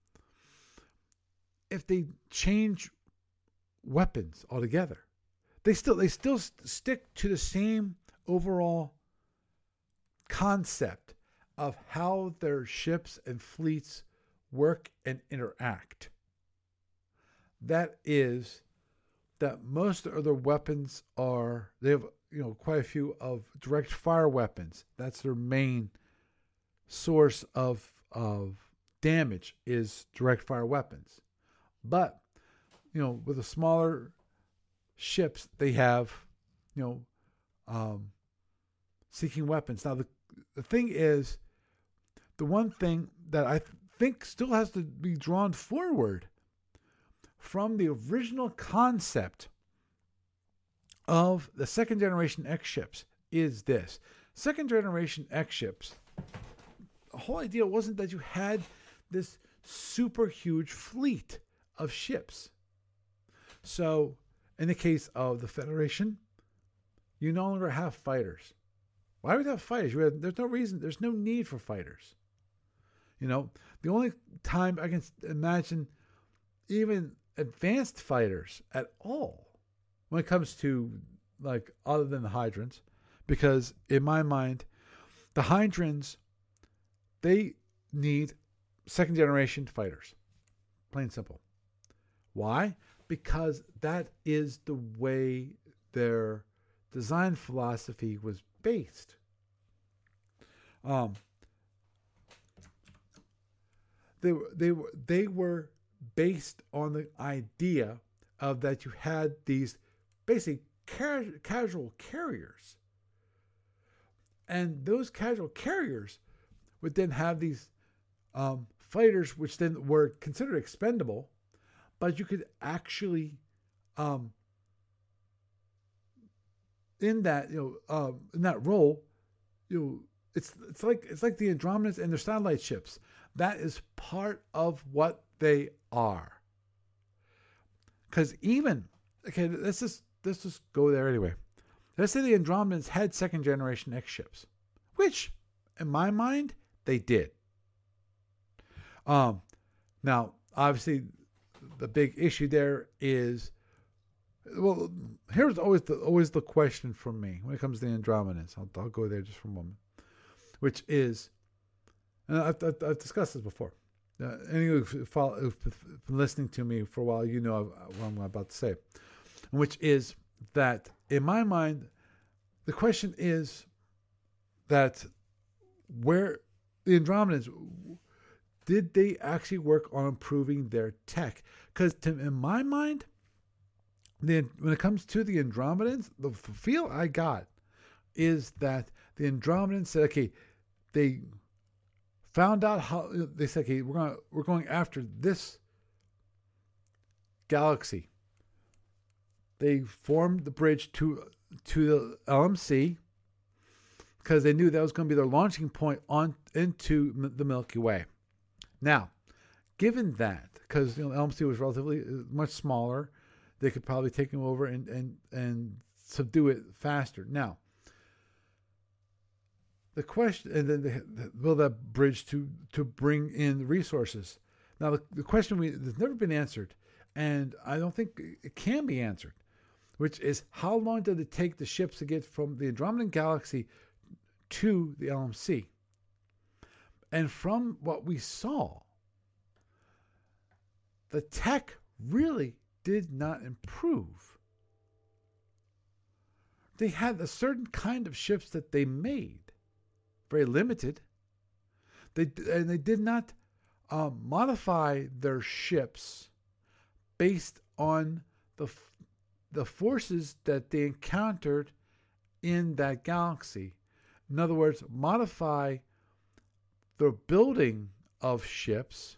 if they change weapons altogether, they still they still stick to the same overall concept of how their ships and fleets work and interact. That is that most of their weapons are, they have, you know, quite a few of direct fire weapons. That's their main source of of damage, is direct fire weapons. But, you know, with the smaller ships, they have, you know, um, seeking weapons. Now, the, the thing is, the one thing that I th- think still has to be drawn forward from the original concept of the second generation X ships is this. Second generation X ships, the whole idea wasn't that you had this super huge fleet of ships. So, in the case of the Federation, you no longer have fighters. Why would you have fighters? You have, there's no reason, there's no need for fighters. You know, the only time I can imagine even advanced fighters at all when it comes to, like, other than the Hydrons, because in my mind, the Hydrons, they need second generation fighters. Plain simple. Why? Because that is the way their design philosophy was based. Um, they were they were they were based on the idea of that you had these basic ca- casual carriers, and those casual carriers would then have these um, fighters, which then were considered expendable, but you could actually, um, in that you know, um, in that role, you know, it's it's like it's like the Andromedans and their satellite ships. That is part of what they are. Because even okay, let's just let's just go there anyway. Let's say the Andromedans had second generation X ships, which, in my mind, they did. Um, now obviously, the big issue there is, well, here's always the always the question for me when it comes to the Andromedans. I'll, I'll go there just for a moment, which is, and I've, I've, I've discussed this before. Uh, anyone who've, follow, who've been listening to me for a while, you know what I'm about to say, which is that in my mind, the question is that where the Andromedans, did they actually work on improving their tech? Because in my mind, the, when it comes to the Andromedans, the feel I got is that the Andromedans said, okay, they found out how, they said, okay, we're going we're going after this galaxy. They formed the bridge to to the L M C because they knew that was going to be their launching point on into the Milky Way. Now, given that, because you know, L M C was relatively much smaller, they could probably take them over and and and subdue it faster. Now, the question, and then they build that bridge to to bring in resources. Now, the, the question we that's never been answered, and I don't think it can be answered, which is how long did it take the ships to get from the Andromedan galaxy to the L M C? And from what we saw, the tech really did not improve. They had a certain kind of ships that they made, very limited. They and they did not uh, modify their ships based on the the forces that they encountered in that galaxy. In other words, modify the building of ships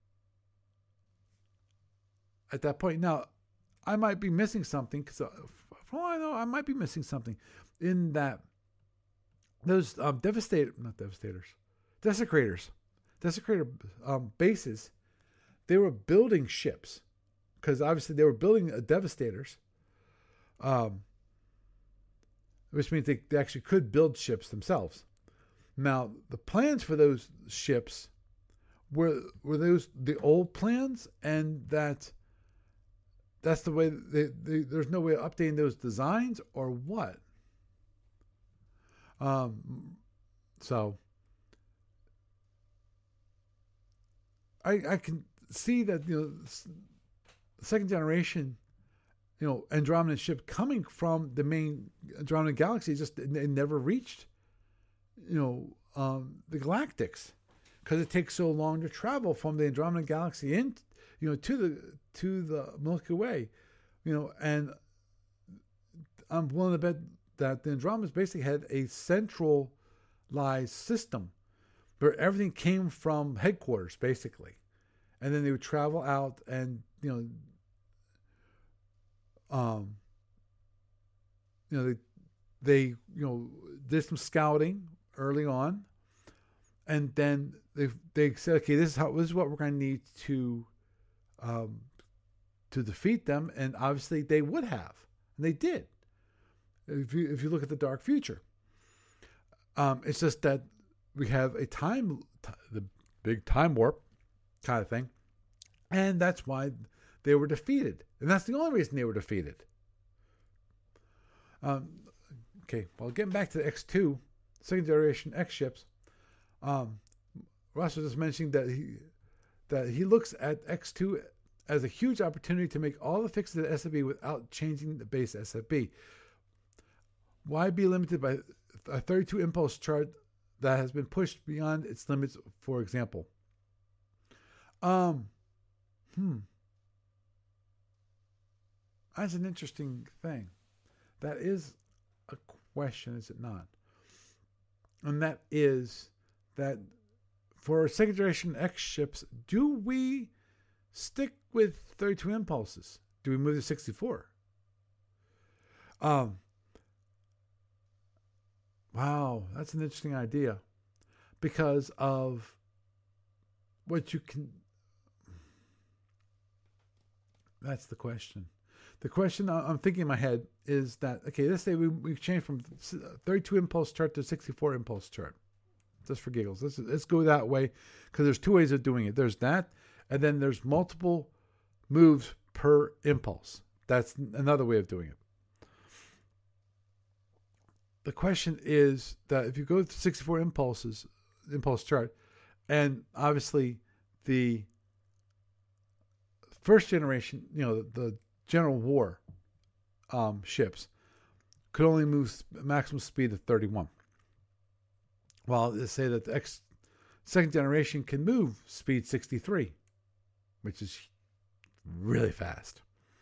at that point. Now, I might be missing something, because from all I know, I might be missing something in that those um, devastator, not devastators, desecrators, desecrator um, bases, they were building ships, because obviously they were building uh, devastators, um, which means they, they actually could build ships themselves. Now, the plans for those ships were were those the old plans, and that that's the way they, they, there's no way of updating those designs, or what? Um, so I I can see that, you know, second generation, you know, Andromedan ship coming from the main Andromeda galaxy, just it never reached, you know, um, the Galactics, because it takes so long to travel from the Andromeda galaxy in, you know, to the to the Milky Way, you know, and I'm willing to bet that the Andromedans basically had a centralized system where everything came from headquarters, basically, and then they would travel out and, you know, um, you know, they they you know did some scouting early on, and then they they said, okay, this is how this is what we're going to need to um, to defeat them, and obviously they would have, and they did. If you if you look at the Dark Future, um, it's just that we have a time the big time warp kind of thing, and that's why they were defeated, and that's the only reason they were defeated. Um, okay, well, getting back to the X two, second generation X ships, um, Ross was just mentioning that he that he looks at X two as a huge opportunity to make all the fixes to S F B without changing the base S F B. Why be limited by a thirty-two impulse chart that has been pushed beyond its limits, for example? Um, hmm. That's an interesting thing. That is a question, is it not? And that is that for second generation X ships, do we stick with thirty-two impulses? Do we move to sixty-four? Um, wow, that's an interesting idea because of what you can. That's the question. The question I'm thinking in my head is that, okay, let's say we, we change from thirty-two impulse chart to sixty-four impulse chart. Just for giggles. Let's, let's go that way because there's two ways of doing it. There's that, and then there's multiple moves per impulse. That's another way of doing it. The question is that if you go to sixty-four impulses, impulse chart, and obviously the first generation, you know, the, the General War um, ships could only move maximum speed of thirty-one. Well, they say that the X second generation can move speed sixty-three, which is really fast.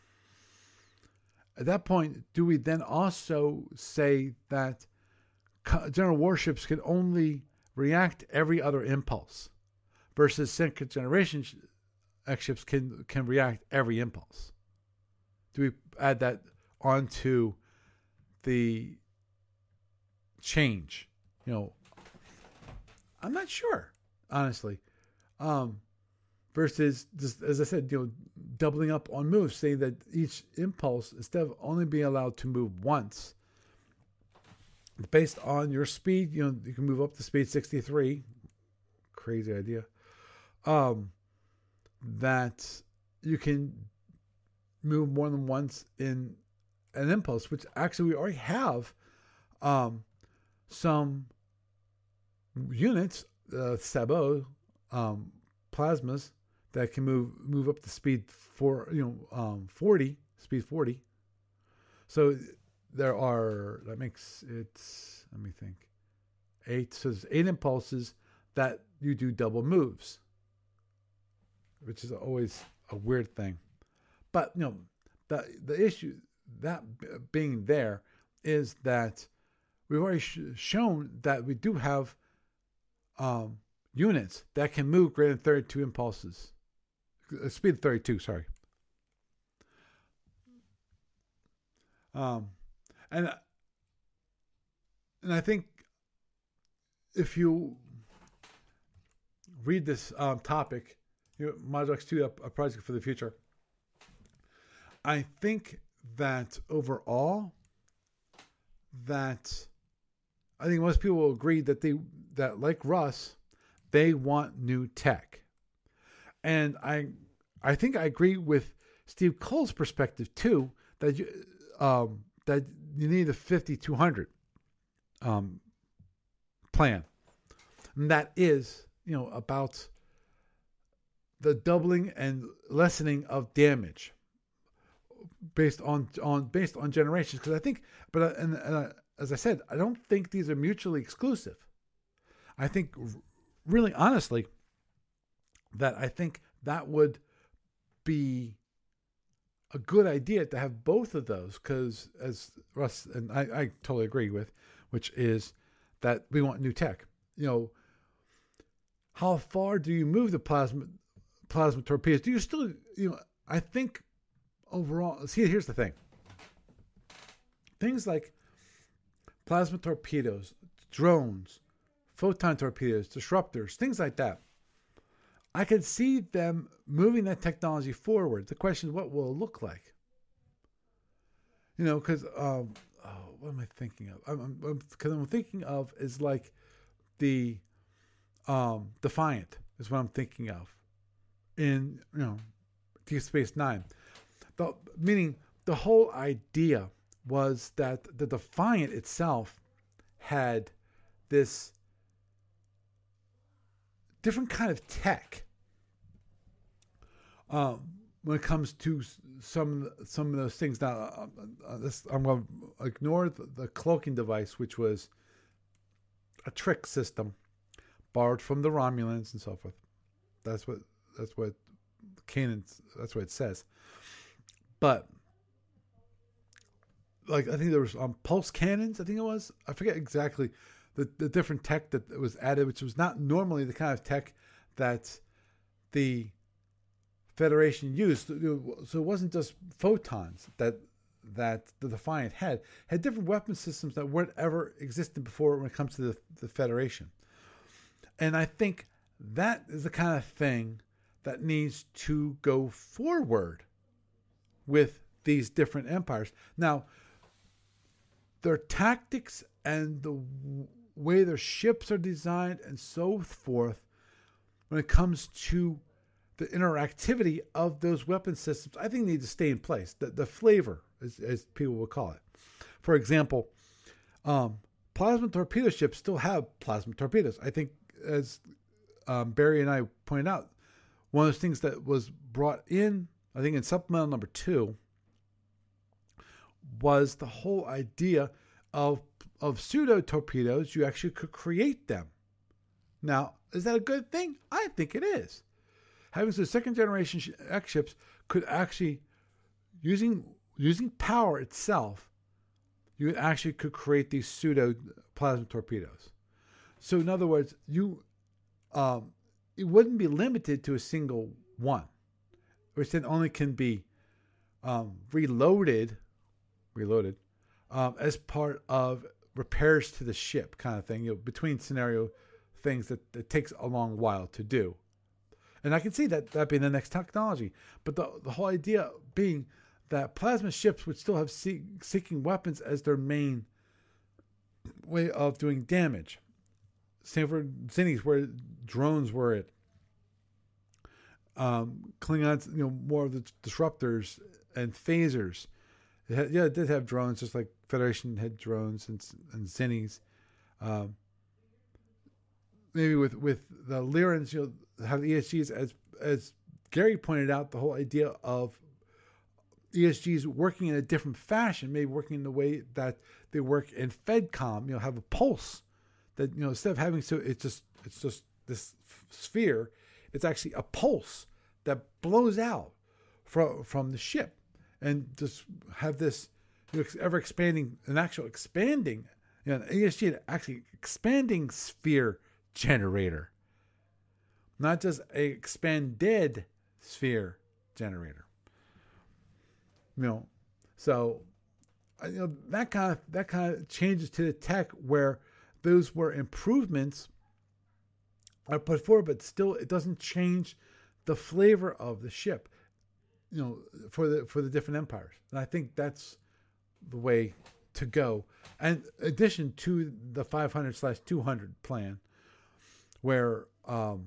At that point, do we then also say that general warships can only react every other impulse versus second generation X ships can can react every impulse? Do we add that onto the change? You know, I'm not sure, honestly. Um, versus, just, as I said, you know, doubling up on moves, saying that each impulse, instead of only being allowed to move once, based on your speed, you know, you can move up to speed sixty-three. Crazy idea. Um, that you can move more than once in an impulse, which actually we already have um, some units, uh, Sabot um, plasmas that can move move up to speed for you know um, forty, speed forty. So there are, that makes it, let me think, eight. So there's eight impulses that you do double moves, which is always a weird thing. But, you know, the the issue, that being there, is that we've already sh- shown that we do have um, units that can move greater than thirty-two impulses. Speed of thirty-two, sorry. Um, and, and I think if you read this um, topic, you know, Module X two, a, a project for the future, I think that overall, that I think most people will agree that they that like Russ, they want new tech, and I I think I agree with Steve Cole's perspective too, that you um, that you need a fifty-two hundred um, plan, and that is, you know, about the doubling and lessening of damage based on on based on generations. Because I think, but uh, and, and uh, as I said, I don't think these are mutually exclusive. I think, really honestly, that I think that would be a good idea to have both of those, because as Russ and I, I totally agree with, which is that we want new tech. You know, how far do you move the plasma plasma torpedoes? Do you still, you know, I think overall, see, here's the thing. Things like plasma torpedoes, drones, photon torpedoes, disruptors, things like that, I could see them moving that technology forward. The question is, what will it look like? You know, because um, oh, what am I thinking of? I'm, I'm, cause I'm thinking of is like the um, Defiant is what I'm thinking of in, you know, Deep Space Nine. The, meaning the whole idea was that the Defiant itself had this different kind of tech um, when it comes to some some of those things. Now, uh, this, I'm going to ignore the, the cloaking device, which was a trick system borrowed from the Romulans and so forth. That's what that's what Kanan, that's what it says. But like I think there was um, pulse cannons. I think it was. I forget exactly the the different tech that was added, which was not normally the kind of tech that the Federation used. So it wasn't just photons that that the Defiant had. It had different weapon systems that weren't ever existed before when it comes to the, the Federation. And I think that is the kind of thing that needs to go forward with these different empires. Now, their tactics and the way their ships are designed and so forth, when it comes to the interactivity of those weapon systems, I think need to stay in place. The, the flavor, as, as people will call it. For example, um, plasma torpedo ships still have plasma torpedoes. I think, as um, Barry and I pointed out, one of those things that was brought in, I think in supplemental number two, was the whole idea of of pseudo torpedoes. You actually could create them. Now, is that a good thing? I think it is. Having some second generation X ships could actually, using using power itself, you actually could create these pseudo plasma torpedoes. So in other words, you um, it wouldn't be limited to a single one, which then only can be um, reloaded, reloaded um, as part of repairs to the ship, kind of thing. You know, between scenario things that it takes a long while to do. And I can see that that being the next technology. But the, the whole idea being that plasma ships would still have seek, seeking weapons as their main way of doing damage. Same for Zinnies, where drones were it. Um, Klingons, you know, more of the disruptors and phasers. It had, yeah, it did have drones, just like Federation had drones and, and Zinnies. Um, maybe with, with the Lyrans, you know, have the E S Gs, as as Gary pointed out, the whole idea of E S Gs working in a different fashion, maybe working in the way that they work in FedCom, you know, have a pulse that, you know, instead of having, so it's just, it's just this sphere, it's actually a pulse that blows out from, from the ship, and just have this, you know, ever expanding, an actual expanding, you know, an E S G, actually expanding sphere generator, not just a expanded sphere generator. You know, so you know that kind of that kind of changes to the tech where those were improvements are put forward, but still it doesn't change the flavor of the ship. You know, for the for the different empires, and I think that's the way to go. And in addition to the five hundred slash two hundred plan, where um,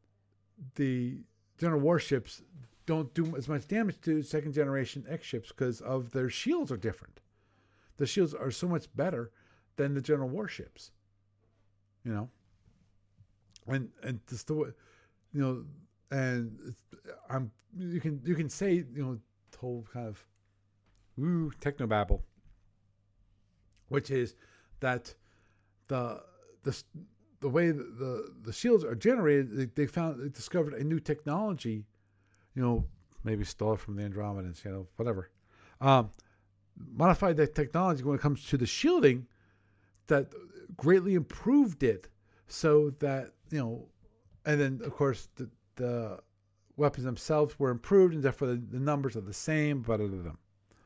the general warships don't do as much damage to second generation X ships because of their shields are different. The shields are so much better than the general warships. You know, and and just the way, you know, and it's, I'm you can you can say, you know, the whole kind of woo technobabble, which is that the the the way the the, the shields are generated, they, they found they discovered a new technology. You know, maybe stole it from the Andromedans, you know, whatever. Um, modified that technology when it comes to the shielding that greatly improved it, so that, you know, and then of course the, the weapons themselves were improved, and therefore the, the numbers are the same, but other than.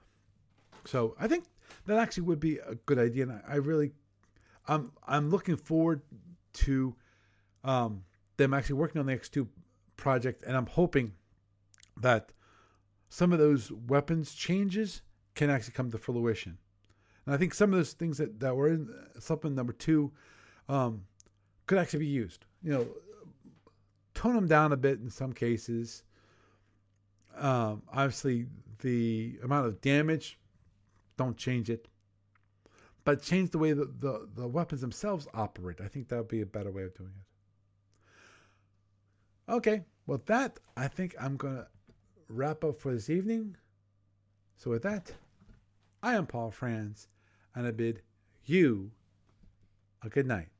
So I think that actually would be a good idea, and I, I really, I'm I'm looking forward to um, them actually working on the X two project, and I'm hoping that some of those weapons changes can actually come to fruition. And I think some of those things that, that were in supplement number two um, could actually be used. You know, tone them down a bit in some cases. Um, obviously, the amount of damage Don't change it. But change the way the, the, the weapons themselves operate. I think that would be a better way of doing it. Okay, with that, I think I'm going to wrap up for this evening. So with that, I am Paul Franz, and I bid you a good night.